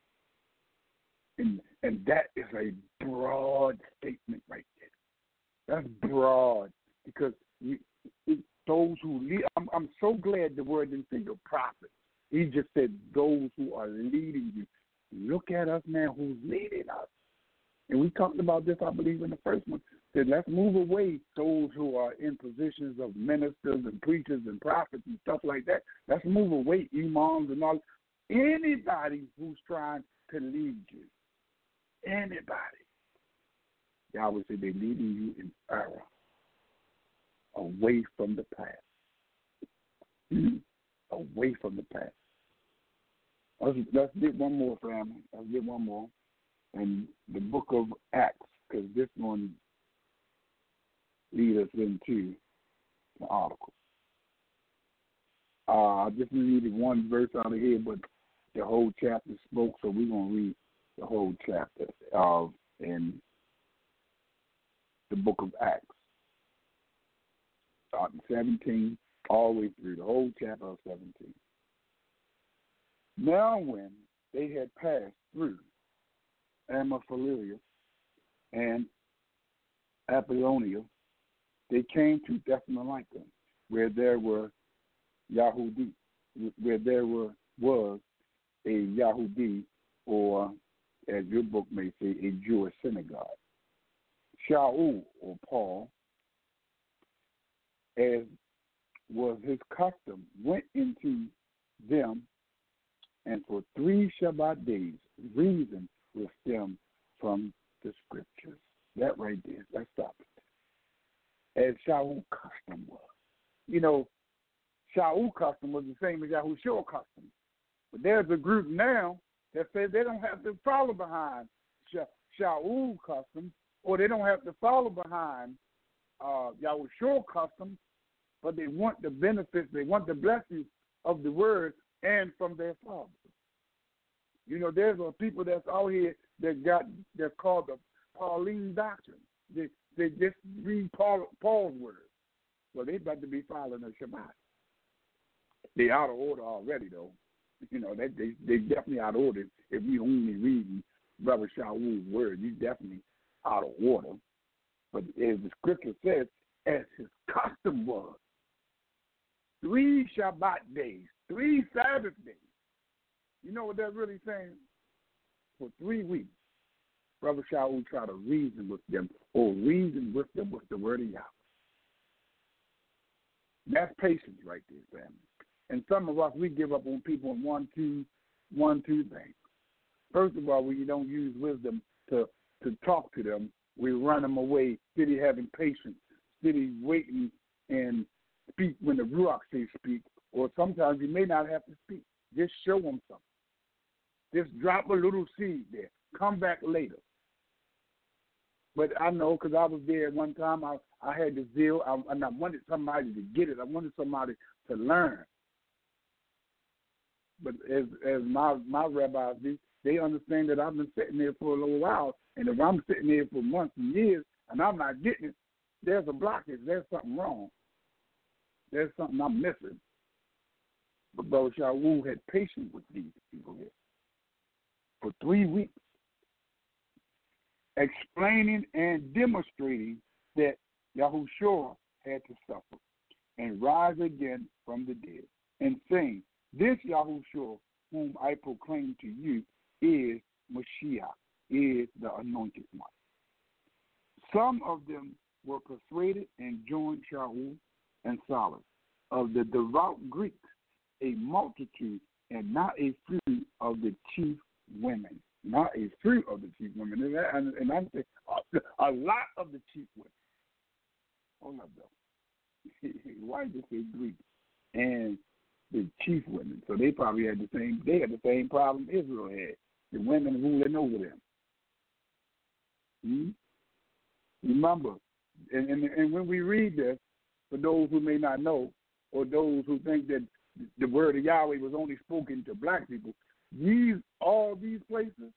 And and that is a broad statement right there. That's broad because you, it, those who lead, I'm, I'm so glad the word didn't say your prophet. He just said those who are leading you. Look at us, man, who's leading us. And we talked about this, I believe, in the first one. Said, let's move away those who are in positions of ministers and preachers and prophets and stuff like that. Let's move away imams and all. Anybody who's trying to lead you. Anybody. Yahweh said they're leading you in error. Away from the path. Mm-hmm. Away from the path. Let's, let's get one more, family. Let's get one more. In the book of Acts, because this one leads us into the article. Uh, I just needed one verse out of here, but the whole chapter spoke, so we're going to read the whole chapter of in the book of Acts. Starting seventeen, all the way through the whole chapter of seventeen. Now when they had passed through Amphipolis and Apollonia, they came to Thessalonica, where there were Yahudi, where there were was a Yahudi, or as your book may say, a Jewish synagogue. Shaul, or Paul, as was his custom, went into them, and for three Shabbat days reasoned with them from the scriptures. That right there, let's stop it. As Shaul's custom was. You know, Shaul's custom was the same as Yahushua's custom. But there's a group now that says they don't have to follow behind Shaul's custom, or they don't have to follow behind uh, Yahushua's custom, but they want the benefits, they want the blessings of the word and from their fathers. You know, there's a people that's out here that got, they're called the Pauline doctrine. They they just read Paul, Paul's words. Well, they about to be following the Shabbat. They out of order already, though. You know, they they they definitely out of order. If we only reading Brother Shaul's word, you definitely out of order. But as the scripture says, as his custom was, three Shabbat days, three Sabbath days. You know what they're really saying? For three weeks, Brother Shaul tried to reason with them, or reason with them with the word of Yahweh. That's patience right there, family. And some of us, we give up on people in one, two, one, two things. First of all, when you don't use wisdom to, to talk to them, we run them away, steady having patience, steady waiting and speak when the Ruach says speak, or sometimes you may not have to speak. Just show them something. Just drop a little seed there. Come back later. But I know because I was there at one time, I, I had the zeal, I, and I wanted somebody to get it. I wanted somebody to learn. But as as my, my rabbis do, they understand that I've been sitting there for a little while, and if I'm sitting there for months and years and I'm not getting it, there's a blockage. There's something wrong. There's something I'm missing. But Brother Shaul had patience with these people here for three weeks, explaining and demonstrating that Yahushua had to suffer and rise again from the dead, and saying, this Yahushua whom I proclaim to you is Mashiach, is the anointed one. Some of them were persuaded and joined Shaul and Silas, of the devout Greeks, a multitude, and not a few of the chief women. Not a few of the chief women. And, and, and I'm saying a lot of the chief women. Hold up, though. Why did they say Greeks and the chief women? So they probably had the same, they had the same problem Israel had. The women ruling over them. Hmm? Remember, and, and, and when we read this, for those who may not know, or those who think that the word of Yahweh was only spoken to black people, these all these places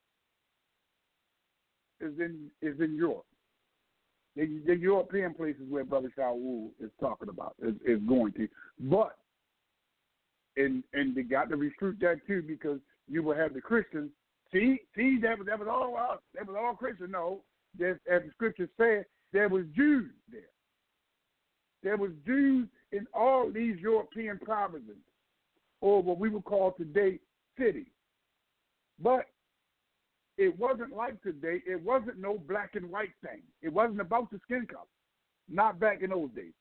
is in is in Europe. The, the European places where Brother Shaul is talking about is, is going to, but and and they got to restrict that too, because you will have the Christians. See, see that was that was all uh, that was all Christian. No, as the scripture said, there was Jews there. There was Jews in all these European provinces, or what we would call today cities. But it wasn't like today. It wasn't no black and white thing. It wasn't about the skin color. Not back in those days.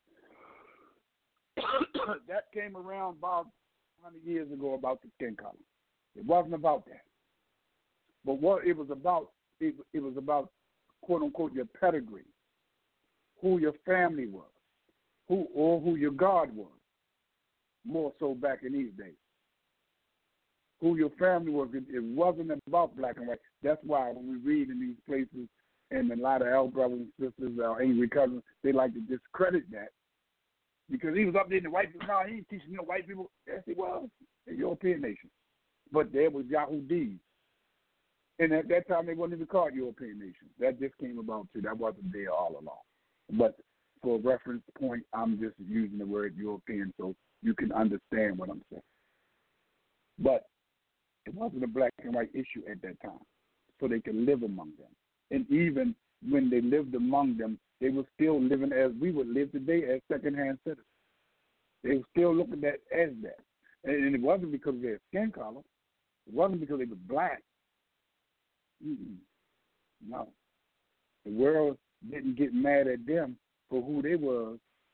That came around about one hundred years ago, about the skin color. It wasn't about that. But what it was about, it, it was about, quote unquote, your pedigree, who your family was, who or who your God was, more so back in these days. Who your family was, it, it wasn't about black and white. That's why when we read in these places, and a lot of our brothers and sisters, our angry cousins, they like to discredit that. Because he was up there in the white people. No, he ain't teaching no white people. Yes, he was. A European nation. But there was Yahudis. And at that time, they weren't even called European nations. That just came about, too. That wasn't there all along. But for a reference point, I'm just using the word European so you can understand what I'm saying. But it wasn't a black and white issue at that time, so they could live among them. And even when they lived among them, they were still living as we would live today as second-hand citizens. They were still looking at as that. And it wasn't because of their skin color. It wasn't because they were black. Mm-mm. No. The world didn't get mad at them for who they were.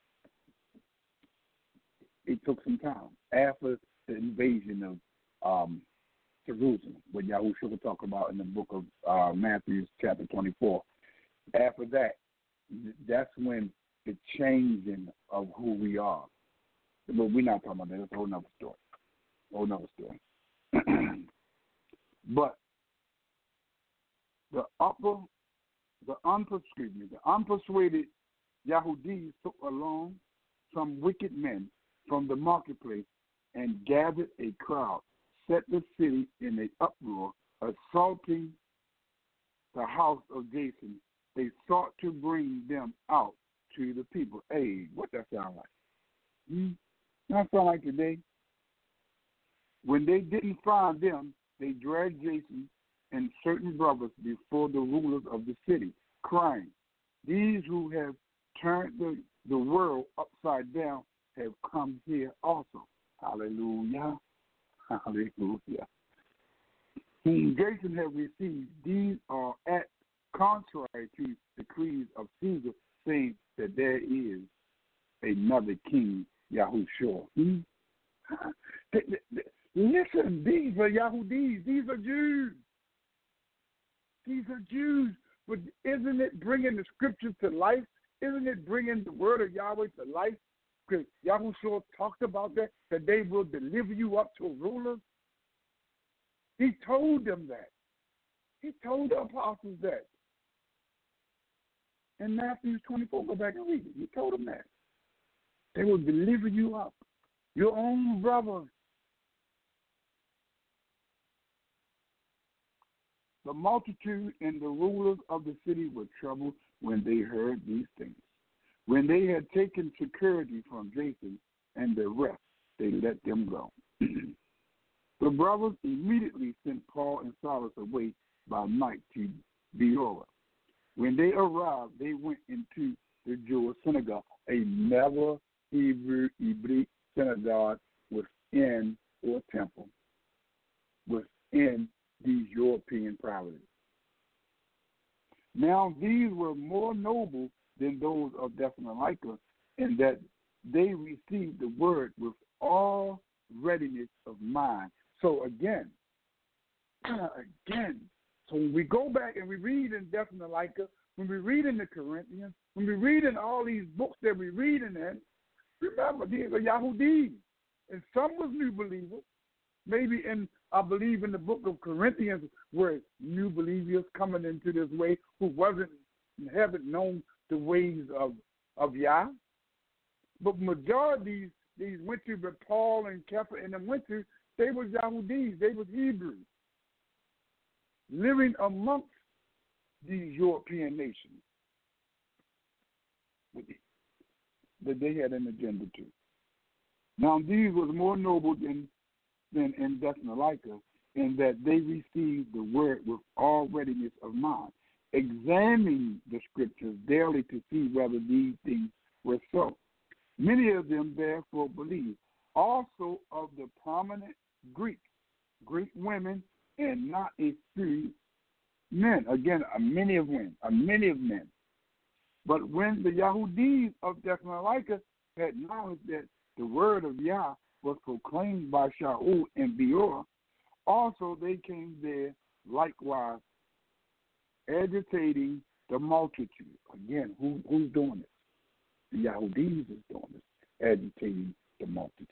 It took some time. After the invasion of um, Jerusalem, what Yahushua will talk about in the book of uh, Matthew chapter twenty-four. After that, that's when the changing of who we are. But we're not talking about that. That's a whole nother story. A whole nother story. But the upper, the unpersuaded, the unpersuaded Yahudis took along some wicked men from the marketplace and gathered a crowd, set the city in an uproar, assaulting the house of Jason. They sought to bring them out to the people. Hey, what that sound like? Hmm? That sound like today? When they didn't find them, they dragged Jason and certain brothers before the rulers of the city, crying, these who have turned the, the world upside down have come here also. Hallelujah. Hallelujah. Whom Jason have received, these are at contrary to decrees of Caesar, saying that there is another king, Yahushua. Hmm? Listen, these are Yahudis. These are Jews. These are Jews, but isn't it bringing the scriptures to life? Isn't it bringing the word of Yahweh to life? Because Yahushua talked about that, that they will deliver you up to a ruler. He told them that. He told the apostles that. In Matthew twenty-four, go back and read it. He told them that. They will deliver you up. Your own brother. The multitude and the rulers of the city were troubled when they heard these things. When they had taken security from Jason and the rest, they let them go. The brothers immediately sent Paul and Silas away by night to Beora. When they arrived, they went into the Jewish synagogue, another Hebrew Hebrew synagogue within or temple, within these European provinces. Now these were more noble than those of Thessalonica, in that they received the word with all readiness of mind. So again, again, so when we go back and we read in Thessalonica, when we read in the Corinthians, when we read in all these books that we read in them, remember, these are Yahudis. And some was new believers. Maybe in, I believe in the book of Corinthians, where new believers coming into this way who wasn't, haven't known the ways of, of Yah. But majority these went to, but Paul and Kepha and them went to, they was Yahudis, they was Hebrews, living amongst these European nations that they had an agenda to. Now these was more noble than than in Thessalonica, in that they received the word with all readiness of mind, examining the scriptures daily to see whether these things were so. Many of them therefore believed, also of the prominent Greeks, Greek women, and not a few men. Again, a many of women, a many of men. But when the Yahudis of Thessalonica had knowledge that the word of Yah was proclaimed by Shaul and Beora, also they came there likewise, agitating the multitude. Again, who, who's doing this? The Yahudis is doing this, agitating the multitude.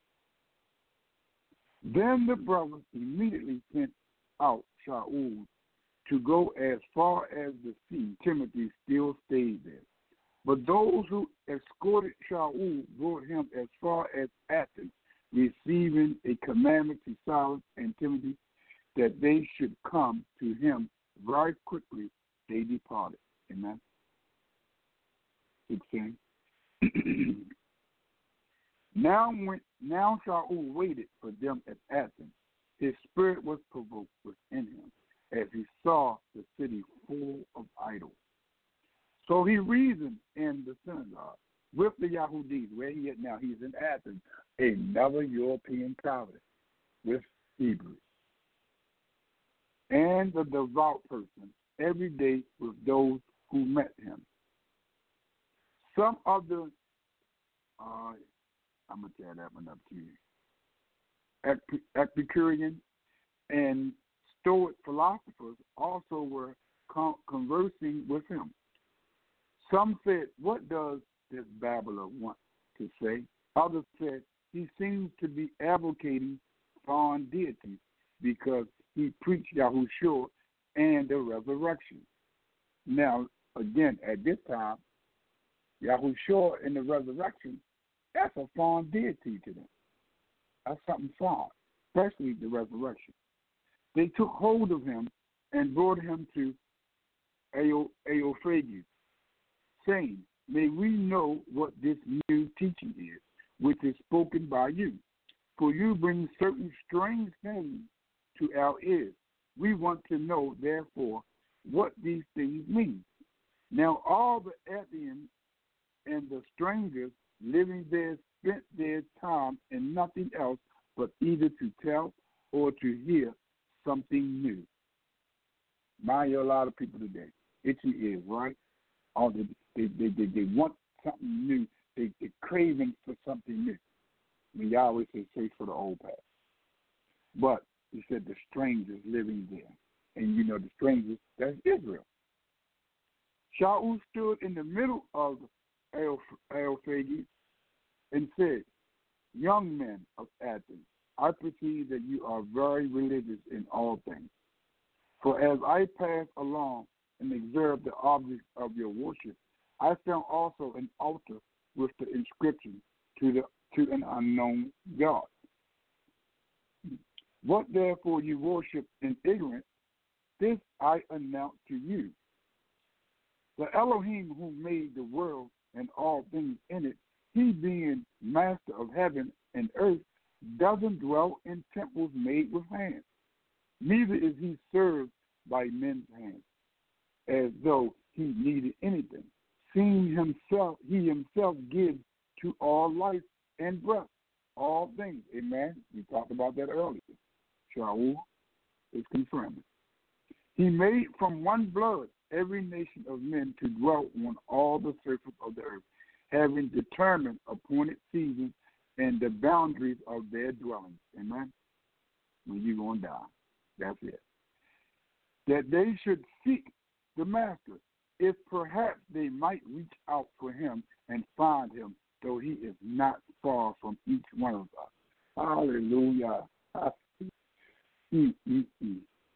Then the brothers immediately sent out Shaul to go as far as the sea. Timothy still stayed there. But those who escorted Shaul brought him as far as Athens, receiving a commandment to Silas and Timothy that they should come to him very quickly. They departed. Amen. sixteen. Now, when, now Shaul waited for them at Athens. His spirit was provoked within him as he saw the city full of idols. So he reasoned in the synagogue with the Yahudis, where he is now. He's in Athens, another European province, with Hebrews. And the devout person every day with those who met him. Some of the, uh, I'm going to tear that one up to you, Epicurean and Stoic philosophers also were con- conversing with him. Some said, what does this babbler want to say? Others said, he seems to be advocating foreign deities because he preached Yahushua and the resurrection. Now, again, at this time, Yahushua and the resurrection, that's a foreign deity to them. That's something foreign, especially the resurrection. They took hold of him and brought him to Areopagus, saying, may we know what this new teaching is, which is spoken by you. For you bring certain strange things to our ears. We want to know, therefore, what these things mean. Now all the Athenians and the strangers living there spent their time in nothing else but either to tell or to hear something new. Mind you, a lot of people today, itchy ears, right? All the, they, they, they, they want something new. They, they're craving for something new. I mean, Yahweh says, search for the old past. But he said the strangers living there And you know the strangers, that's Israel. Shaul stood in the middle of Al-Fagi and said, young men of Athens, I perceive that you are very religious in all things. For as I passed along and observed the objects of your worship, I found also an altar with the inscription to the to an unknown God. What therefore you worship in ignorance, this I announce to you. The Elohim who made the world and all things in it, he being master of heaven and earth, doesn't dwell in temples made with hands. Neither is he served by men's hands, as though he needed anything. Seeing himself, he himself gives to all life and breath, all things. Amen. We talked about that earlier. Shaul is confirming. He made from one blood every nation of men to dwell on all the surface of the earth, having determined appointed seasons and the boundaries of their dwellings. Amen. When you're going to die. That's it. That they should seek the master, if perhaps they might reach out for him and find him, though he is not far from each one of us. Hallelujah. Mm-mm-mm.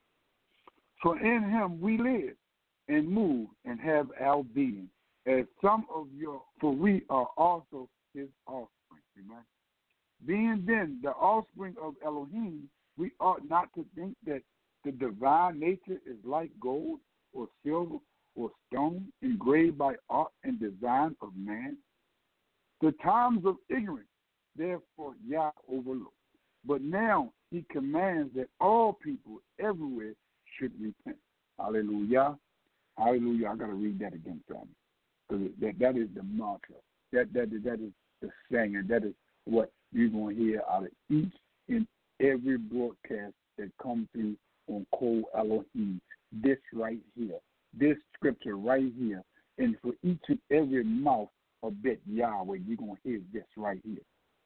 For in him we live and move and have our being, as some of your, for we are also his offspring. Amen. Being then the offspring of Elohim, we ought not to think that the divine nature is like gold or silver or stone engraved by art and design of man. The times of ignorance, therefore, Yah overlooked. But now he commands that all people everywhere should repent. Hallelujah. Hallelujah. I got to read that again, family. Because that, that is the mantra. That, that, that is the saying. And that is what you're going to hear out of each and every broadcast that comes through on Kol Elohim. This right here. This scripture right here. And for each and every mouth of Bet Yahweh, you're going to hear this right here.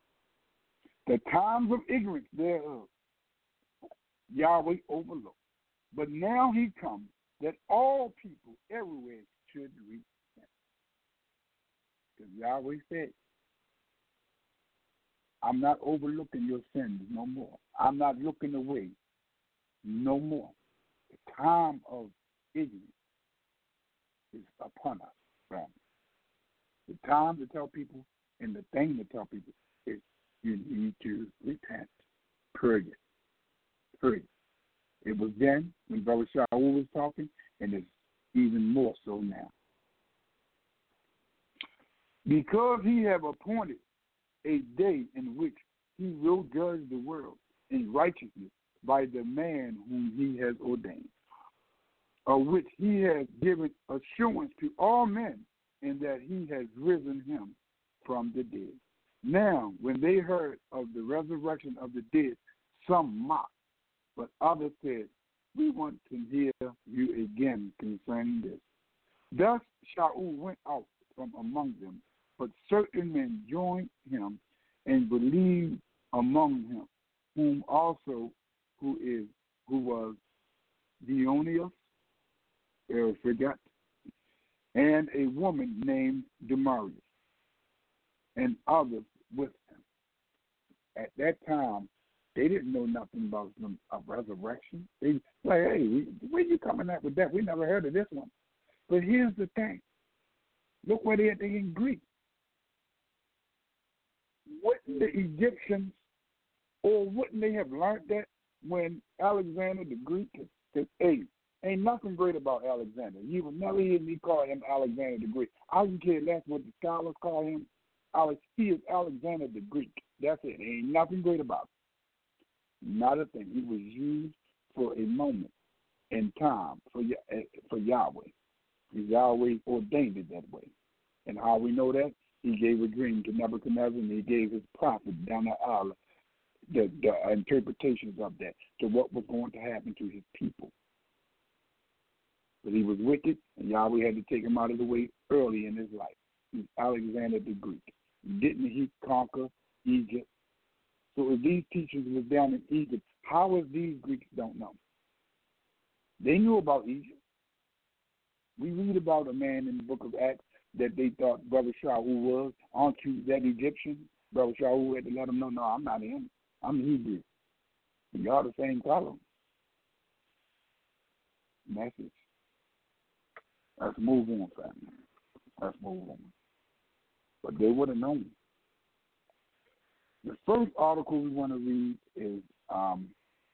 The times of ignorance thereof, Yahweh overlooked. But now he comes that all people everywhere should repent. Because Yahweh said, I'm not overlooking your sins no more. I'm not looking away no more. The time of ignorance is upon us, family. The time to tell people and the thing to tell people is you need to repent. Period. Period. It was then when Brother Shaul was talking, and it's even more so now. Because he have appointed a day in which he will judge the world in righteousness by the man whom he has ordained, of which he has given assurance to all men, in that he has risen him from the dead. Now, when they heard of the resurrection of the dead, some mocked, but others said, we want to hear you again concerning this. Thus Shaul went out from among them, but certain men joined him and believed among him, whom also who is who was Dionysius, forgot, and a woman named Demarius, and others with him. At that time, they didn't know nothing about some a resurrection. They like, hey, where you coming at with that? We never heard of this one. But here's the thing. Look where they are in Greek. Wouldn't the Egyptians, or wouldn't they have learned that when Alexander the Greek said, hey, ain't nothing great about Alexander. You will never hear me call him Alexander the Greek. I don't care that's what the scholars call him. Alex, he is Alexander the Greek. That's it. There ain't nothing great about him. Not a thing. He was used for a moment in time for for Yahweh. Yahweh ordained it that way. And how we know that? He gave a dream to Nebuchadnezzar, and he gave his prophet down the aisle the, the interpretations of that, to what was going to happen to his people. But he was wicked, and Yahweh had to take him out of the way early in his life. He's Alexander the Greek. Didn't he conquer Egypt? So if these teachers was down in Egypt, how is these Greeks don't know? They knew about Egypt. We read about a man in the book of Acts that they thought Brother Shaul was. Aren't you that Egyptian? Brother Shaul had to let him know, no, I'm not him. I'm Hebrew. Y'all the same color. Message. Let's move on, family. Let's move on. But they would have known. The first article we want to read is um,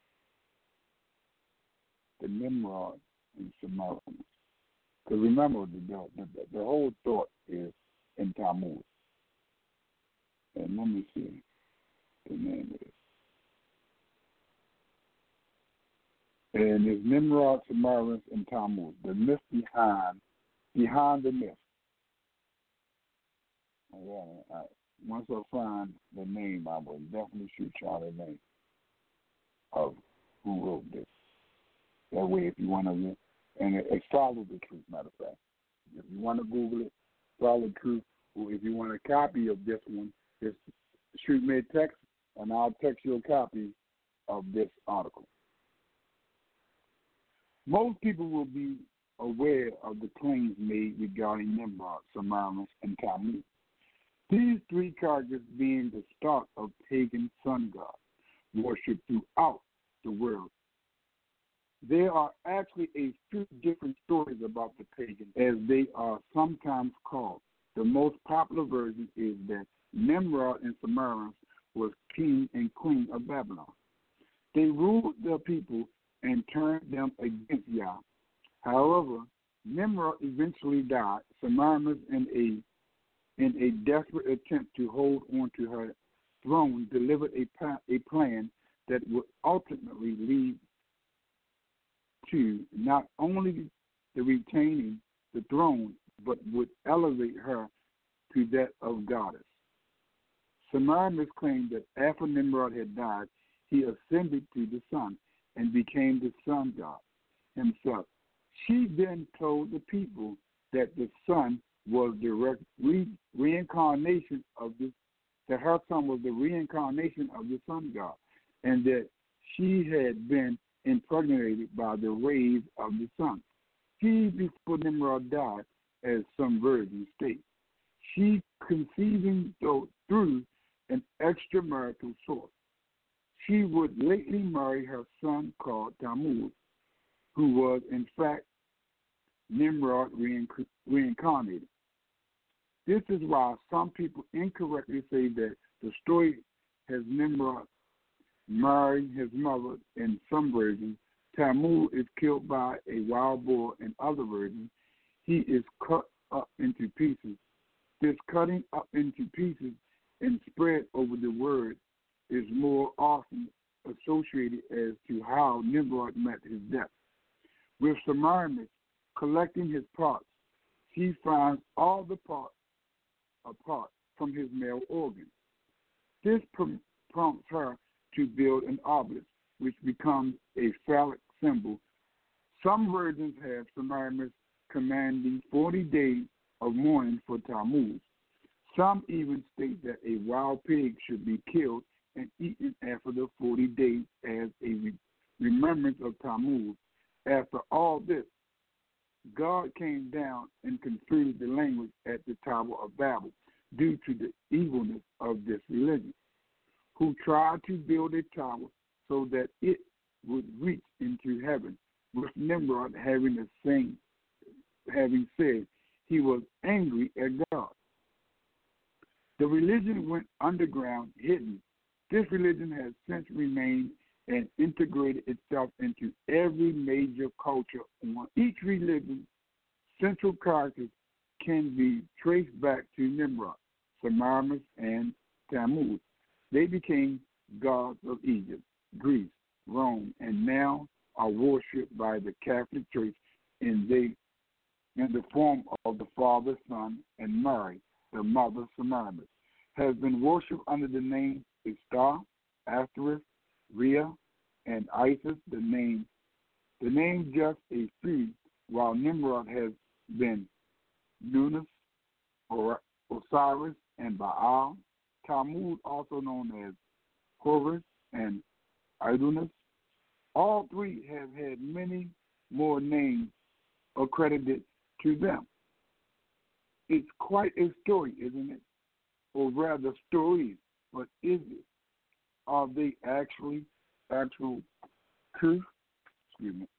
the Nimrod in Samaria. Because remember, the, the, the whole thought is in Talmud. And let me see the name is. And it's Nimrod, Samaritans, and Talmud. The myth behind, behind the myth. Yeah, I, once I find the name, I will definitely shoot y'all the name of who wrote this. That way, if you want to, and it, it follows the truth, matter of fact. If you want to Google it, follow the truth. Or if you want a copy of this one, just shoot me a text, and I'll text you a copy of this article. Most people will be aware of the claims made regarding Nimrod, Samaritans, and Talmud. These three characters being the start of pagan sun god worship throughout the world. There are actually a few different stories about the pagans, as they are sometimes called. The most popular version is that Nimrod and Samaritans was king and queen of Babylon. They ruled their people and turned them against Yah. However, Nimrod eventually died. Samaritans, in a in a desperate attempt to hold on to her throne, delivered a, a plan that would ultimately lead to not only the retaining the throne, but would elevate her to that of goddess. Samaritans claimed that after Nimrod had died, he ascended to the sun and became the sun god himself. She then told the people that the sun was the re- re- reincarnation of the, that her son was the reincarnation of the sun god, and that she had been impregnated by the rays of the sun. She, before Nimrod died, as some versions state, she conceiving though through an extramarital source. She would lately marry her son called Tammuz, who was in fact Nimrod reinc- reincarnated. This is why some people incorrectly say that the story has Nimrod marrying his mother in some versions. Tammuz is killed by a wild boar in other versions. He is cut up into pieces. This cutting up into pieces and spread over the word is more often associated as to how Nimrod met his death. With Samaritans collecting his parts, he finds all the parts apart from his male organ. This prom- prompts her to build an obelisk, which becomes a phallic symbol. Some versions have Samaritans commanding forty days of mourning for Tammuz. Some even state that a wild pig should be killed and eaten after the forty days as a re- remembrance of Tammuz. After all this, God came down and confused the language at the Tower of Babel due to the evilness of this religion, who tried to build a tower so that it would reach into heaven, with Nimrod having the same, having said he was angry at God. The religion went underground, hidden. This religion has since remained and integrated itself into every major culture. On each religion, central characters can be traced back to Nimrod, Samaritans, and Tammuz. They became gods of Egypt, Greece, Rome, and now are worshipped by the Catholic Church in, they, in the form of the Father, Son, and Mary, the Mother Samaritans, has been worshipped under the name Ishtar, Asterisk, Rhea, and Isis. The name, the name just a few, while Nimrod has been Nunus, or Osiris, and Baal. Tammuz, also known as Horus and Idunus. All three have had many more names accredited to them. It's quite a story, isn't it? Or rather stories, but is it? Are they actually actual truth? Excuse me.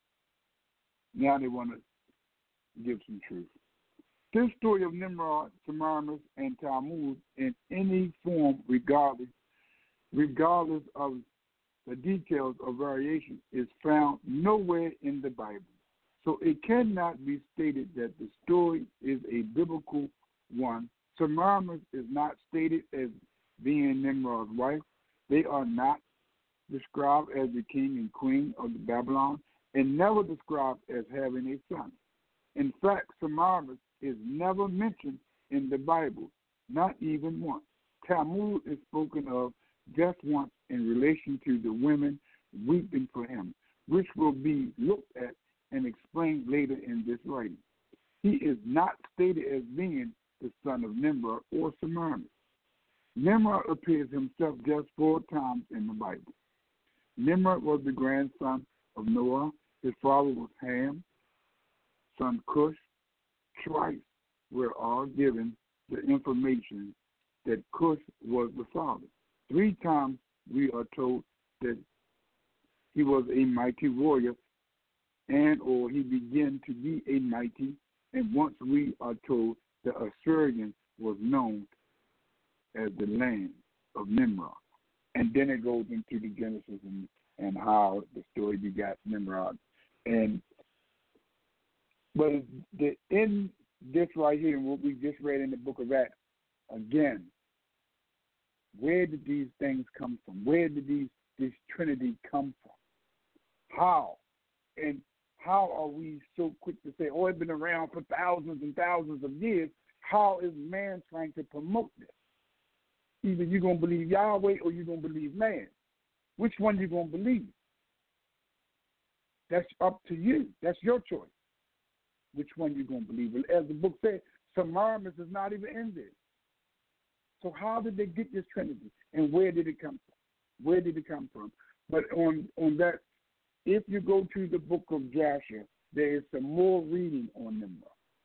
Now they want to give some truth. This story of Nimrod, Semiramis, and Tammuz in any form, regardless, regardless of the details or variation, is found nowhere in the Bible. So it cannot be stated that the story is a biblical one. Semiramis is not stated as being Nimrod's wife. They are not described as the king and queen of the Babylon, and never described as having a son. In fact, Semiramis is never mentioned in the Bible, not even once. Tammuz is spoken of just once in relation to the women weeping for him, which will be looked at and explained later in this writing. He is not stated as being the son of Nimrod or Semiramis. Nimrod appears himself just four times in the Bible. Nimrod was the grandson of Noah. His father was Ham, son Cush. Twice we're all given the information that Cush was the father. Three times we are told that he was a mighty warrior and or he began to be a mighty, and once we are told the Assyrian was known as the land of Nimrod. And then it goes into the Genesis and, and how the story begat Nimrod. And but the, in this right here, what we just read in the book of Acts, again, where did these things come from? Where did these this Trinity come from? How? And how are we so quick to say, oh, it's been around for thousands and thousands of years? How is man trying to promote this? Either you're going to believe Yahweh or you're going to believe man. Which one you going to believe? That's up to you. That's your choice. Which one you going to believe? As the book says, Semiramis is not even in there. So how did they get this Trinity? And where did it come from? Where did it come from? But on, on that, if you go to the book of Joshua, there is some more reading on Nimrod.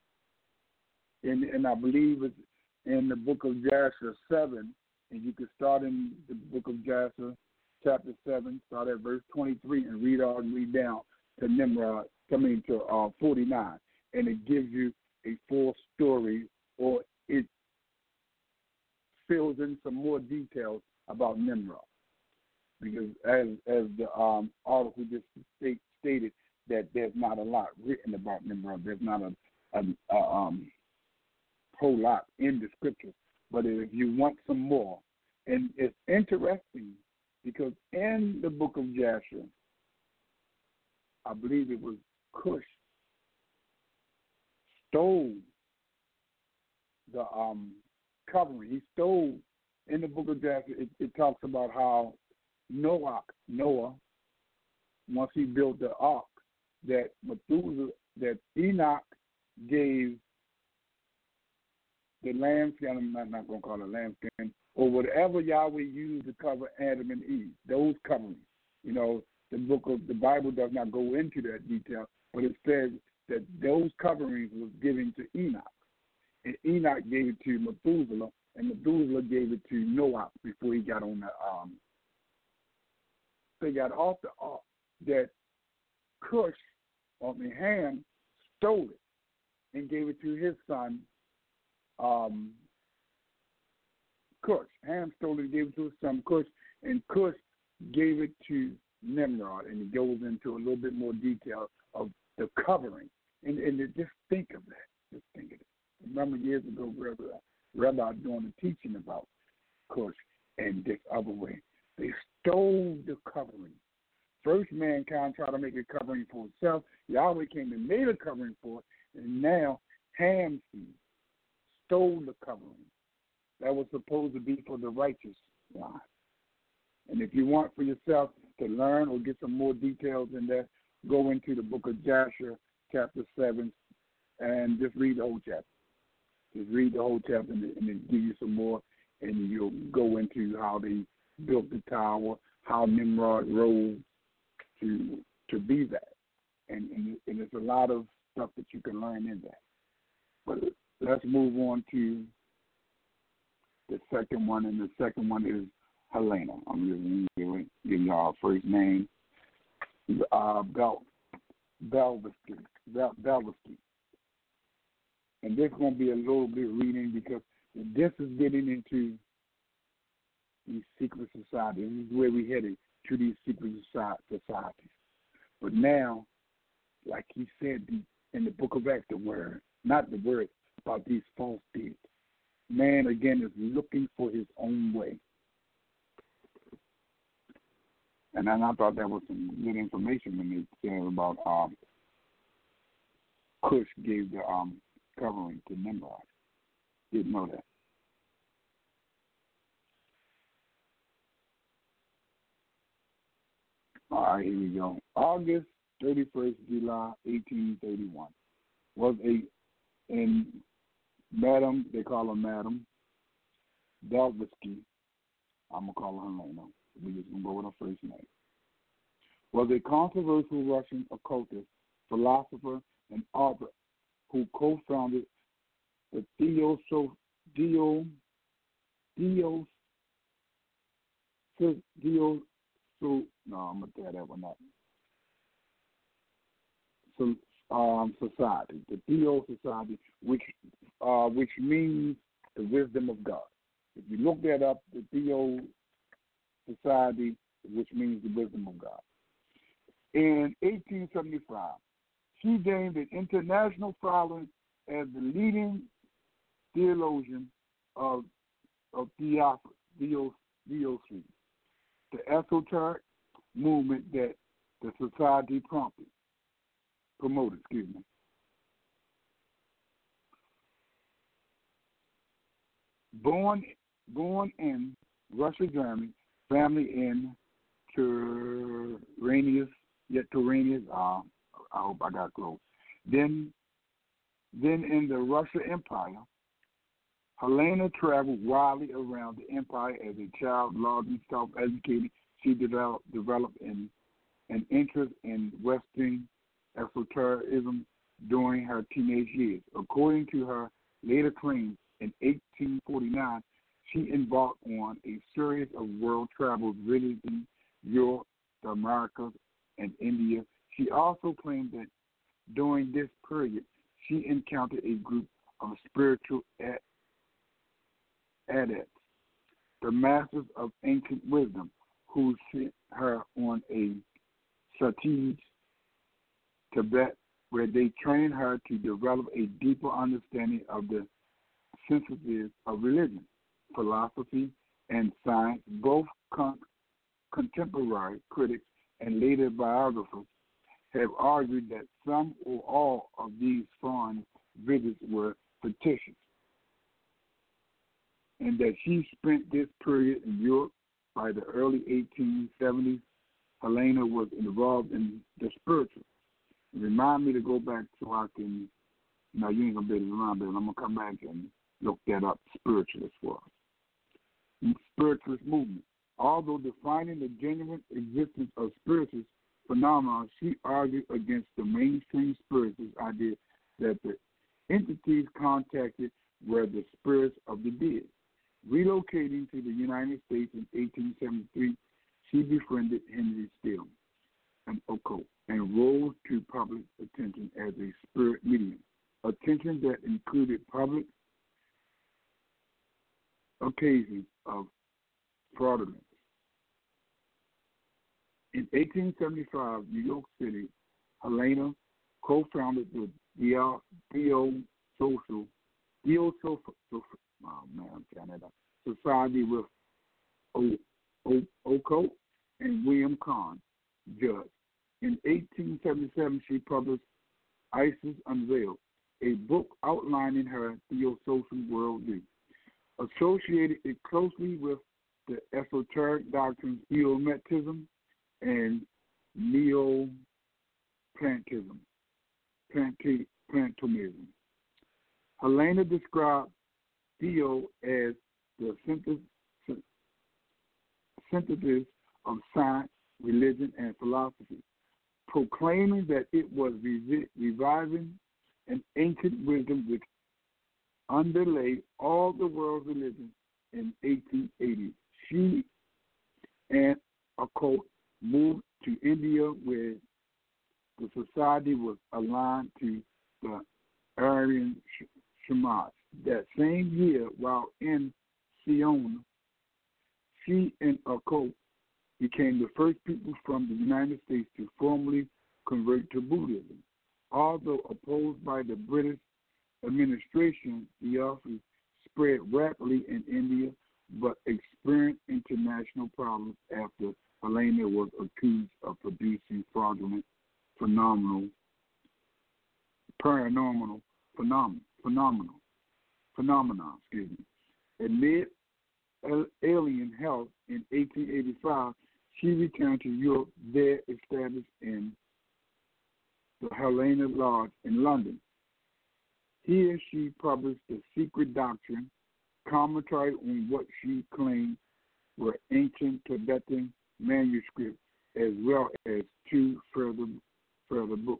And, and I believe it's in the book of Joshua seven, and you can start in the book of Joshua, chapter seven, start at verse twenty-three, and read all and read down to Nimrod, coming to uh, forty-nine. And it gives you a full story, or it fills in some more details about Nimrod. Because as as the um, article just state, stated, that there's not a lot written about Nimrod. There's not a, a, a um, whole lot in the scriptures. But if you want some more, and it's interesting because in the book of Joshua, I believe it was Cush stole the um, covering. He stole, in the book of Joshua, it, it talks about how Noah, Noah, once he built the ark, that Methuselah, that Enoch gave the lambskin, I'm not, not going to call it lambskin, or whatever Yahweh used to cover Adam and Eve, those coverings. You know, the book of the Bible does not go into that detail, but it says that those coverings was given to Enoch. And Enoch gave it to Methuselah, and Methuselah gave it to Noah before he got on the, um, they got off the ark, that Cush, or Ham, stole it and gave it to his son, um, Cush. Ham stole it and gave it to his son, Cush, and Cush gave it to Nimrod, and it goes into a little bit more detail of the covering. And, and just think of that. Just think of it. Remember years ago, Brother Rabbi doing a teaching about Cush and this other way. They stole the covering. First, mankind tried to make a covering for itself. Yahweh came and made a covering for it, and now Ham stole the covering that was supposed to be for the righteous line. And if you want for yourself to learn or get some more details in that, go into the book of Joshua, chapter seven, and just read the whole chapter. Just read the whole chapter and then give you some more, and you'll go into how they built the tower, how Nimrod rose to to be that. and, and, and there's a lot of stuff that you can learn in that. But let's move on to the second one, and the second one is Helena. I'm just going to give y'all her first name. Uh, Bel, Belvesky. Bel, Belvesky. And this is going to be a little bit reading because this is getting into these secret societies. This is where we headed, to these secret societies. But now, like he said in the book of Acts, the word, not the word, about these false spirits. Man, again, is looking for his own way. And then I thought that was some good information when they said about um, Cush gave the um, covering to Nimrod. Didn't know that. All right, here we go. August thirty-first, July eighteen thirty-one was a, and Madam, they call her Madam Belvesky, I'm going to call her Helena. We're just going to go with her first name. Was a controversial Russian occultist, philosopher, and author who co-founded the Theosoph, Dio, Dio, Dio, Dio, so, no, I'm going to tear that one up. So, um, society, the Theo Society, which uh, which means the wisdom of God. If you look that up, the Theo Society, which means the wisdom of God. In eighteen seventy-five, she gained an international following as the leading theologian of of Theosophy, the esoteric movement that the society prompted, promoted, excuse me. Born, born in Russia, Germany, family in Tyrannus, yet Tyrannus, uh, I hope I got close. Then, then in the Russia Empire, Helena traveled widely around the empire as a child, largely self-educated. She developed, developed an, an interest in Western esotericism during her teenage years. According to her later claims, in eighteen forty-nine, she embarked on a series of world travels visiting Europe, the Americas, and India. She also claimed that during this period, she encountered a group of spiritual ad- adepts, the masters of ancient wisdom, who sent her on a strategy to Tibet, where they trained her to develop a deeper understanding of the sensibilities of religion, philosophy, and science. Both con- contemporary critics and later biographers have argued that some or all of these foreign visits were fictitious, and that she spent this period in Europe. By the early eighteen seventies, Helena was involved in the spiritual. Remind me to go back so I can, no, you ain't going to be able to remind me, but I'm going to come back and look that up, spiritualist for us. Spiritualist movement. Although defining the genuine existence of spiritualist phenomena, she argued against the mainstream spiritualist idea that the entities contacted were the spirits of the dead. Relocating to the United States in eighteen seventy-three, she befriended Henry Steele, an occult, and rose to public attention as a spirit medium, attention that included public occasions of fraudulence. In eighteen seventy-five, New York City, Helena co-founded the Theo Social Theosoph oh man, I'm trying that up. Society with o- o- Occult and William Kahn, judge. In eighteen seventy-seven, she published Isis Unveiled, a book outlining her theosophical worldview. Associated it closely with the esoteric doctrines Theometism and Neoplantism, Planti- Plantomism. Helena described Theo as the synthesis, synthesis of science, religion, and philosophy, proclaiming that it was revi- reviving an ancient wisdom which underlay all the world's religion in eighteen eighty. She and occult moved to India where the society was aligned to the Aryan Samaj. That same year, while in Sion, she and occult became the first people from the United States to formally convert to Buddhism. Although opposed by the British administration, the office spread rapidly in India, but experienced international problems after Helena was accused of producing fraudulent, phenomenal, paranormal phenomenon, phenomenal, phenomenon. Excuse me. Amid alien health in eighteen eighty-five, she returned to Europe, there established in the Helena Lodge in London. Here she published The Secret Doctrine, commentary on what she claimed were ancient Tibetan manuscripts, as well as two further further books.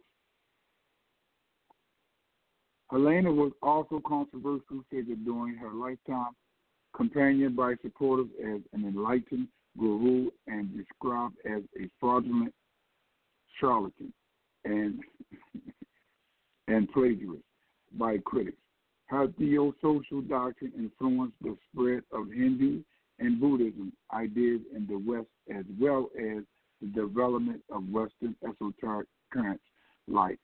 Helena was also a controversial figure during her lifetime, companioned by supporters as an enlightened guru and described as a fraudulent charlatan and and plagiarist by critics. Her theosocial doctrine influenced the spread of Hindu and Buddhism ideas in the West, as well as the development of Western esoteric currents like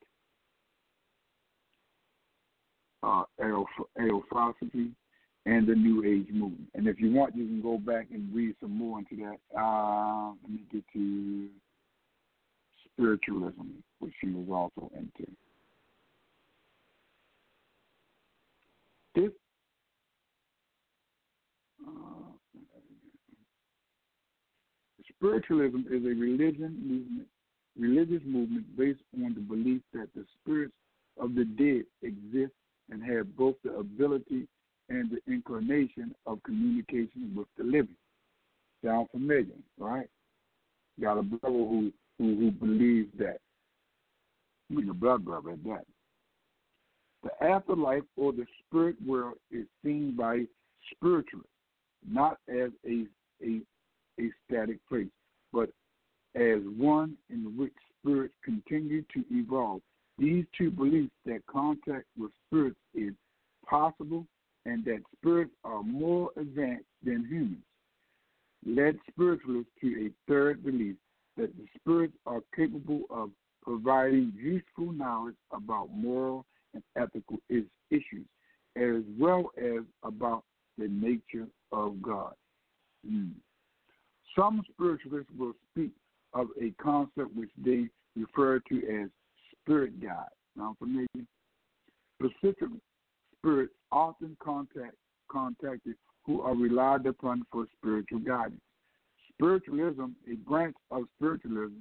uh, Aerophilosophy and the New Age movement. And if you want, you can go back and read some more into that. Uh, let me get to spiritualism, which she was also into. This uh, spiritualism is a religion movement, religious movement based on the belief that the spirits of the dead exist and have both the ability and the inclination of communication with the living. Sound familiar, right? Got a brother who who, who believes that. I mean, a blood brother at that. The afterlife or the spirit world is seen by spiritualists not as a, a, a static place, but as one in which spirits continue to evolve. These two beliefs that contact with spirits is possible and that spirits are more advanced than humans led spiritualists to a third belief that the spirits are capable of providing useful knowledge about moral and ethical is, issues, as well as about the nature of God. Mm. Some spiritualists will speak of a concept which they refer to as spirit guide. Now, familiar? Specific spirits often contact contacted who are relied upon for spiritual guidance. Spiritualism, a branch of spiritualism,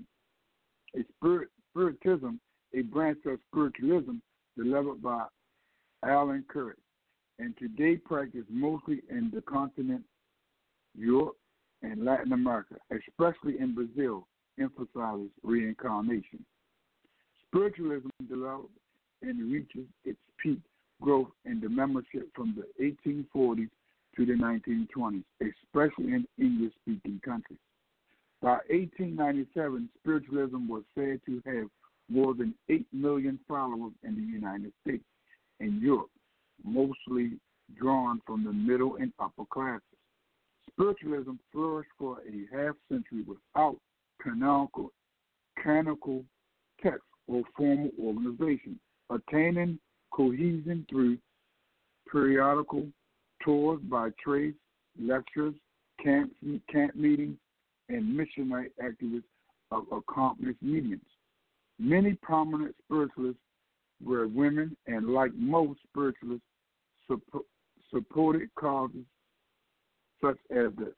a spirit, spiritism, a branch of spiritualism developed by Alan Curtis, and today practiced mostly in the continent, Europe, and Latin America, especially in Brazil, emphasizes reincarnation. Spiritualism developed and reaches its peak growth in the membership from the eighteen forties to the nineteen twenties, especially in English-speaking countries. By eighteen ninety-seven, spiritualism was said to have more than eight million followers in the United States and Europe, mostly drawn from the middle and upper classes. Spiritualism flourished for a half century without canonical, canonical text or formal organization, attaining cohesion through periodical tours by trades, lectures, camp, camp meetings, and missionary activists of accomplished mediums. Many prominent spiritualists were women, and like most spiritualists, support, supported causes such as the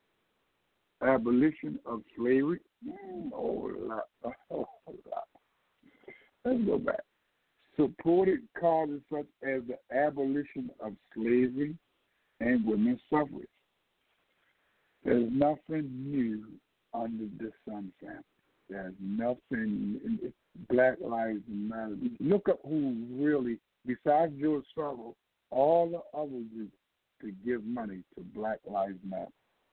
abolition of slavery. Mm, oh, lot, oh, lot. Let's go back. Supported causes such as the abolition of slavery and women's suffrage. There's nothing new under the sun, family. There's nothing. It's Black Lives Matter. Look up who really, besides George Soros, all the other groups to give money to Black Lives Matter.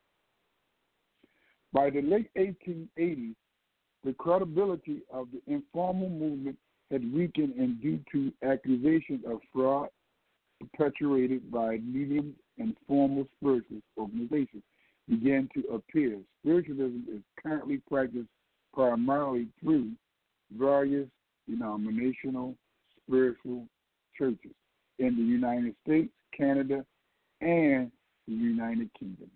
By the late eighteen eighties, the credibility of the informal movement had weakened, and due to accusations of fraud perpetuated by mediums and formal spiritualist organizations began to appear. Spiritualism is currently practiced primarily through various denominational spiritual churches in the United States, Canada, and the United Kingdom.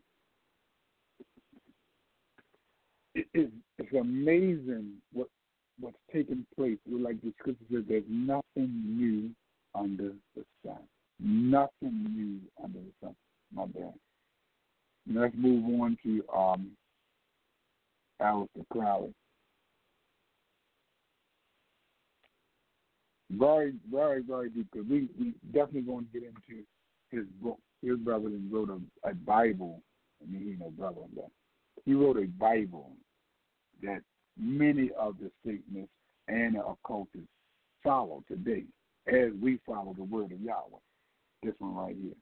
It is it's amazing what what's taking place. Like the scripture says, there's nothing new under the sun. Nothing new under the sun. My bad. Let's move on to um, Aleister Crowley. Very, very, very deep. Because we we definitely going to get into his book. His brother wrote a, a Bible. I mean, he's no brother, but he wrote a Bible that many of the Satanists and the occultists follow today, as we follow the word of Yahweh. This one right here.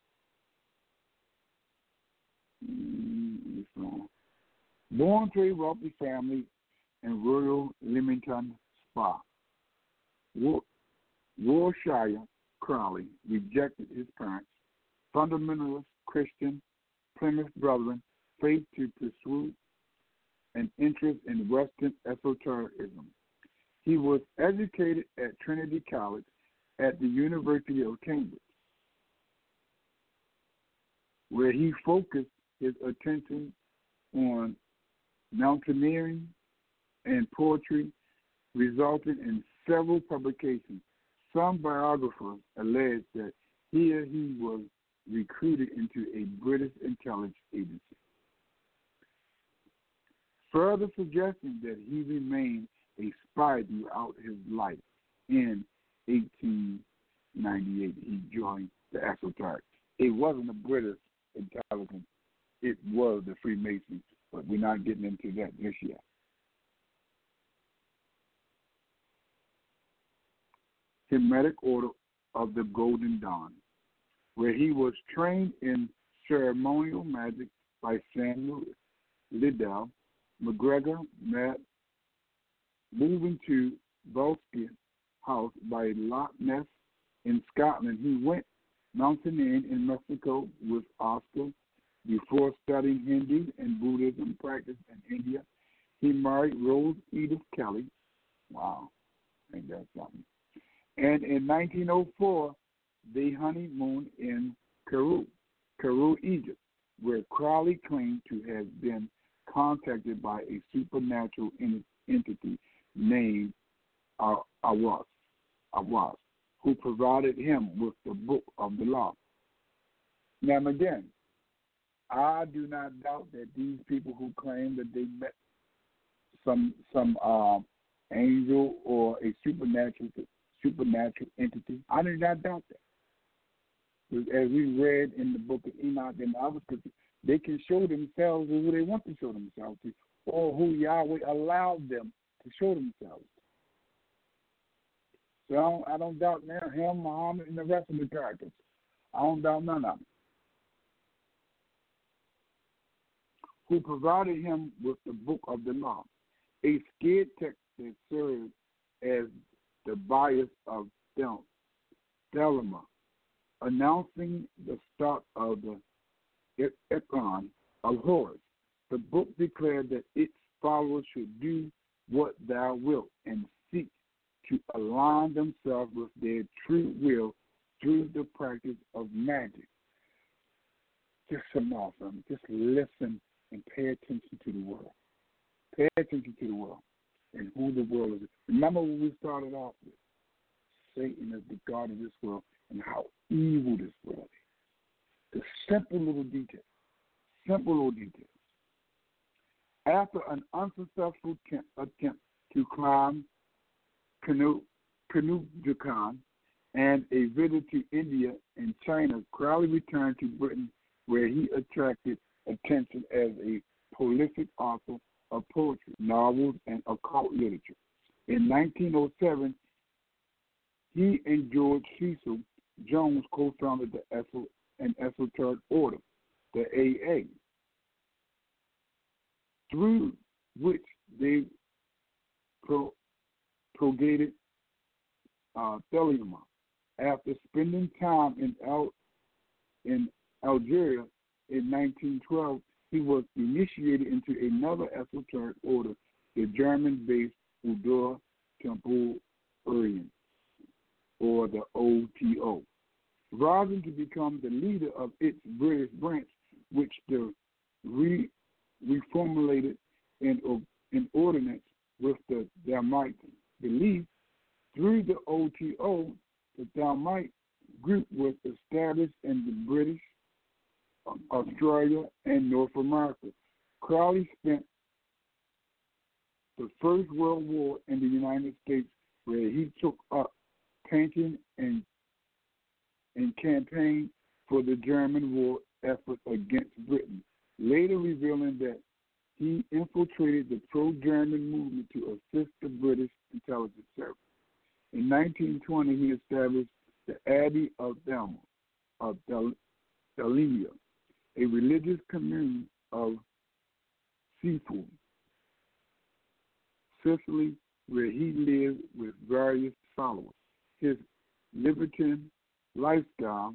Mm-hmm. Born to a wealthy family in rural Leamington Spa, Wiltshire, Crowley rejected his parents' fundamentalist Christian Plymouth Brethren faith to pursue an interest in Western esotericism. He was educated at Trinity College at the University of Cambridge, where he focused his attention on mountaineering and poetry, resulting in several publications. Some biographers allege that here he was recruited into a British intelligence agency, further suggesting that he remained a spy throughout his life. In eighteen ninety-eight, he joined the Esoteric. It wasn't a British intelligence. It was the Freemasons, but we're not getting into that this year. Hermetic Order of the Golden Dawn, where he was trained in ceremonial magic by Samuel Liddell McGregor. Met, moving to Volsky House by Loch Ness in Scotland, he went mountaineering in Mexico with Oscar. Before studying Hindu and Buddhism practice in India, he married Rose Edith Kelly. Wow, ain't that something? And in nineteen oh four, they honeymooned in Cairo, Cairo, Egypt, where Crowley claimed to have been contacted by a supernatural entity named Awas, Awas, who provided him with the book of the law. Now, again, I do not doubt that these people who claim that they met some some um, angel or a supernatural supernatural entity, I do not doubt that. Because as we read in the book of Enoch and the other scriptures, they can show themselves who they want to show themselves to, or who Yahweh allowed them to show themselves to. So I don't, I don't doubt now him, Muhammad, and the rest of the characters. I don't doubt none of them. Who provided him with the book of the law, a scared text that served as the bias of Thelema, announcing the start of the Eon of Horus. The book declared that its followers should do what thou wilt and seek to align themselves with their true will through the practice of magic. Just some awesome. Just listen and pay attention to the world. Pay attention to the world and who the world is. Remember when we started off with Satan is the God of this world and how evil this world is. The simple little details. Simple little details. After an unsuccessful attempt, attempt to climb Canoe, Canoe-Dukan and a visit to India and China, Crowley returned to Britain, where he attracted attention as a prolific author of poetry, novels, and occult literature. In nineteen oh seven, he and George Cecil Jones co-founded the Esel, an esoteric order, the A A, through which they pro- propagated uh, Thelema. After spending time in Al- in Algeria in nineteen twelve, he was initiated into another esoteric order, the German-based Udor Temple Orient, or the O T O, rising to become the leader of its British branch, which the re- reformulated in, in ordinance with the Thelemite belief. Through the O T O, the Thelemite group was established in the British, Australia, and North America. Crowley spent the First World War in the United States, where he took up tanking and and campaigned for the German war effort against Britain, later revealing that he infiltrated the pro-German movement to assist the British intelligence service. In nineteen twenty, he established the Abbey of Thelma, of Thelema, a religious commune of Seafood, Sicily, where he lived with various followers. His libertine lifestyle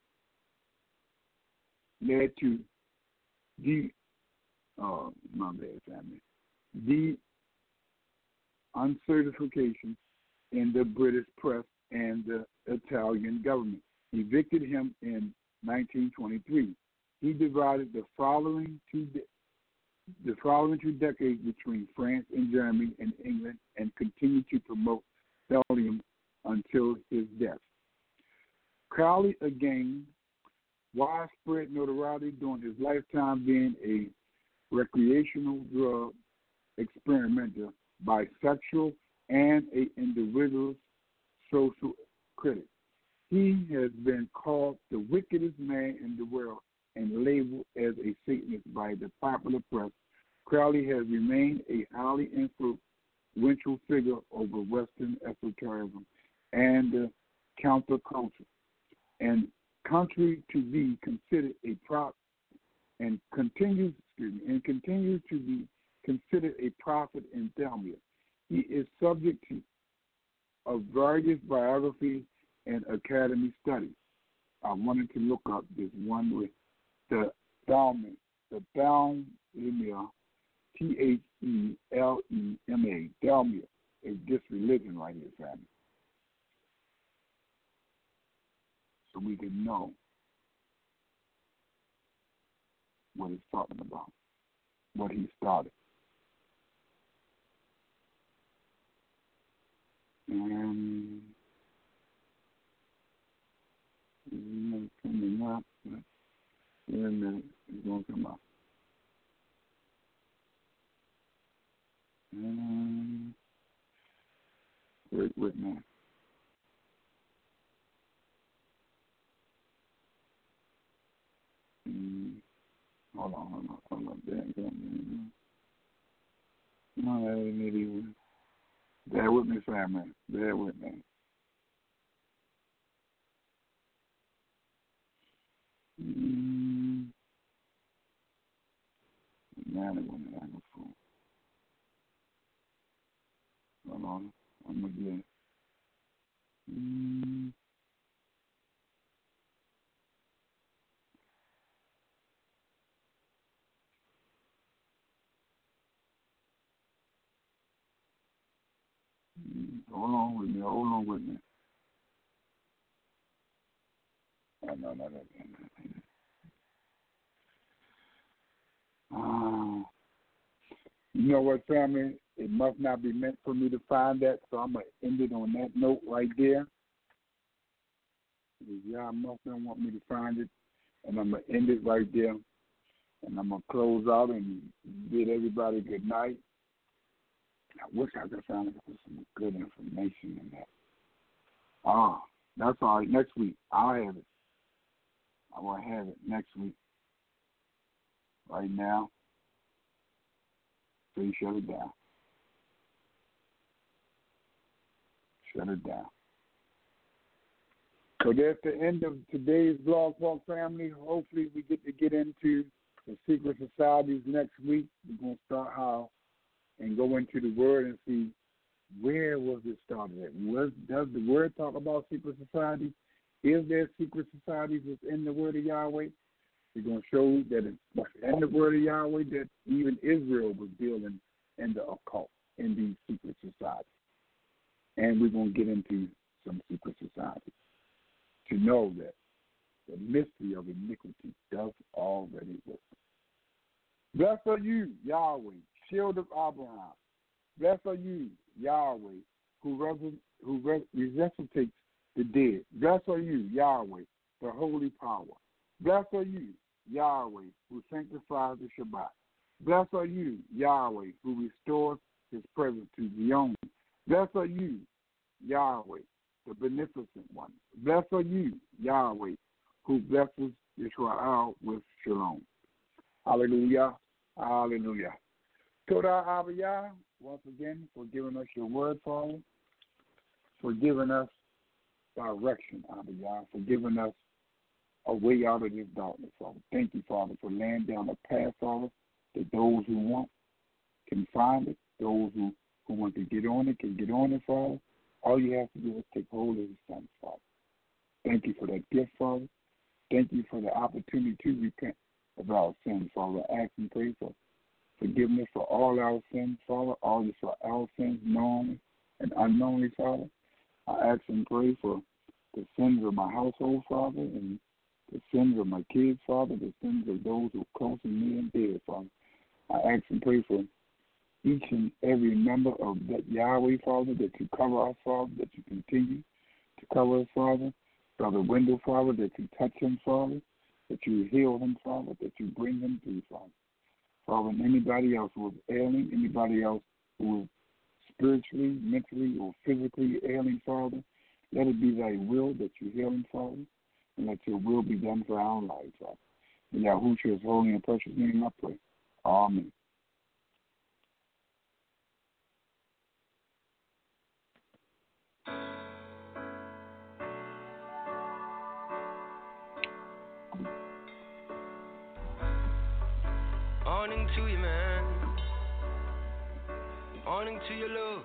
led to the, uh, my bad family, the uncertification in the British press and the Italian government evicted him in nineteen twenty-three. He divided the following two de- the following two decades between France and Germany and England, and continued to promote Thelema until his death. Crowley agained widespread notoriety during his lifetime, being a recreational drug experimenter, bisexual, and an individual's social critic. He has been called the wickedest man in the world and labeled as a Satanist by the popular press. Crowley has remained a highly influential figure over Western esotericism and uh, counterculture, and contrary to be considered a prop, and continues, excuse me, and continues to be considered a prophet in Thelema. He is subject to of various biographies and academy studies. I wanted to look up this one with the Thelema, the Thelema, T H E L E M A, Thelema, is this religion right here, family. So we can know what he's talking about, what he started. And it's coming up. In a minute, it's going to come up. And wait, wait, man. Mm, hold on, hold on, hold on. There you go. No, that ain't it either. Bear with me, family. Bear with me. Mm. Now they want to have a phone. Hold on. I'm going to get it. Mm. Hold on with me. Hold on with me. Oh, no, no, no, no. Oh. You know what, family? It must not be meant for me to find that, so I'm going to end it on that note right there. Y'all must not want me to find it, and I'm going to end it right there. And I'm going to close out and bid everybody good night. I wish I could find it with some good information in that. Ah, that's all right. Next week, I'll have it. I will have it next week. Right now, So you shut it down. Shut it down. So that's the end of today's Blog Talk family. Hopefully we get to get into the secret societies next week. We're going to start how and go into the Word and see where was it started at. Was, does the Word talk about secret societies? Is there secret societies within the Word of Yahweh? We're going to show that it's in the Word of Yahweh that even Israel was dealing in the occult, in these secret societies. And we're going to get into some secret societies to know that the mystery of iniquity does already work. Blessed are you, Yahweh, shield of Abraham. Blessed are you, Yahweh, who, res- who res- resuscitates the dead. Blessed are you, Yahweh, the holy power. Blessed are you, Yahweh, who sanctifies the Shabbat. Blessed are you, Yahweh, who restores his presence to Zion. Blessed are you, Yahweh, the beneficent one. Blessed are you, Yahweh, who blesses Israel with shalom. Hallelujah. Hallelujah. Toda Abiyah, once again, for giving us your word, Father, for giving us direction, Abiyah, for giving us a way out of this darkness, Father. Thank you, Father, for laying down a path, Father, that those who want can find it, those who, who want to get on it can get on it, Father. All you have to do is take hold of the Son, Father. Thank you for that gift, Father. Thank you for the opportunity to repent of our sins, Father. I ask and pray for forgiveness for all our sins, Father, all for our sins, known and unknownly, Father. I ask and pray for the sins of my household, Father, and the sins of my kids, Father, the sins of those who are close to me and dear, Father. I ask and pray for each and every member of that Yahweh, Father, that you cover us, Father, that you continue to cover us, Father. Brother Wendell, Father, that you touch him, Father, that you heal him, Father, that you bring him through, Father. Father, and anybody else who is ailing, anybody else who is spiritually, mentally, or physically ailing, Father, let it be thy will that you heal him, Father, and let your will be done for our lives, Father. In Yahushua's holy and precious name I pray. Amen. Morning to you, man. Morning to your love.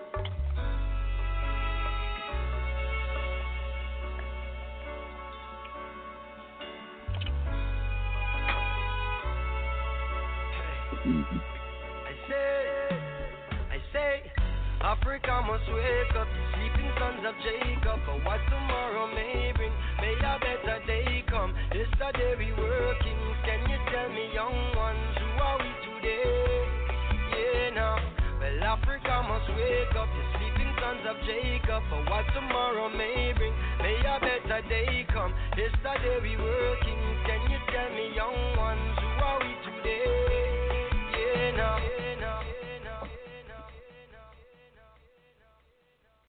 I say, I say, Africa must wake up, the sleeping sons of Jacob, for what tomorrow may bring. May a better day come. Yesterday we working. Can you tell me, young ones, who are we today? Yeah, now. Well, Africa must wake up, the sleeping sons of Jacob, for what tomorrow may bring. May a better day come. Yesterday we working. Can you tell me, young ones, who are we today?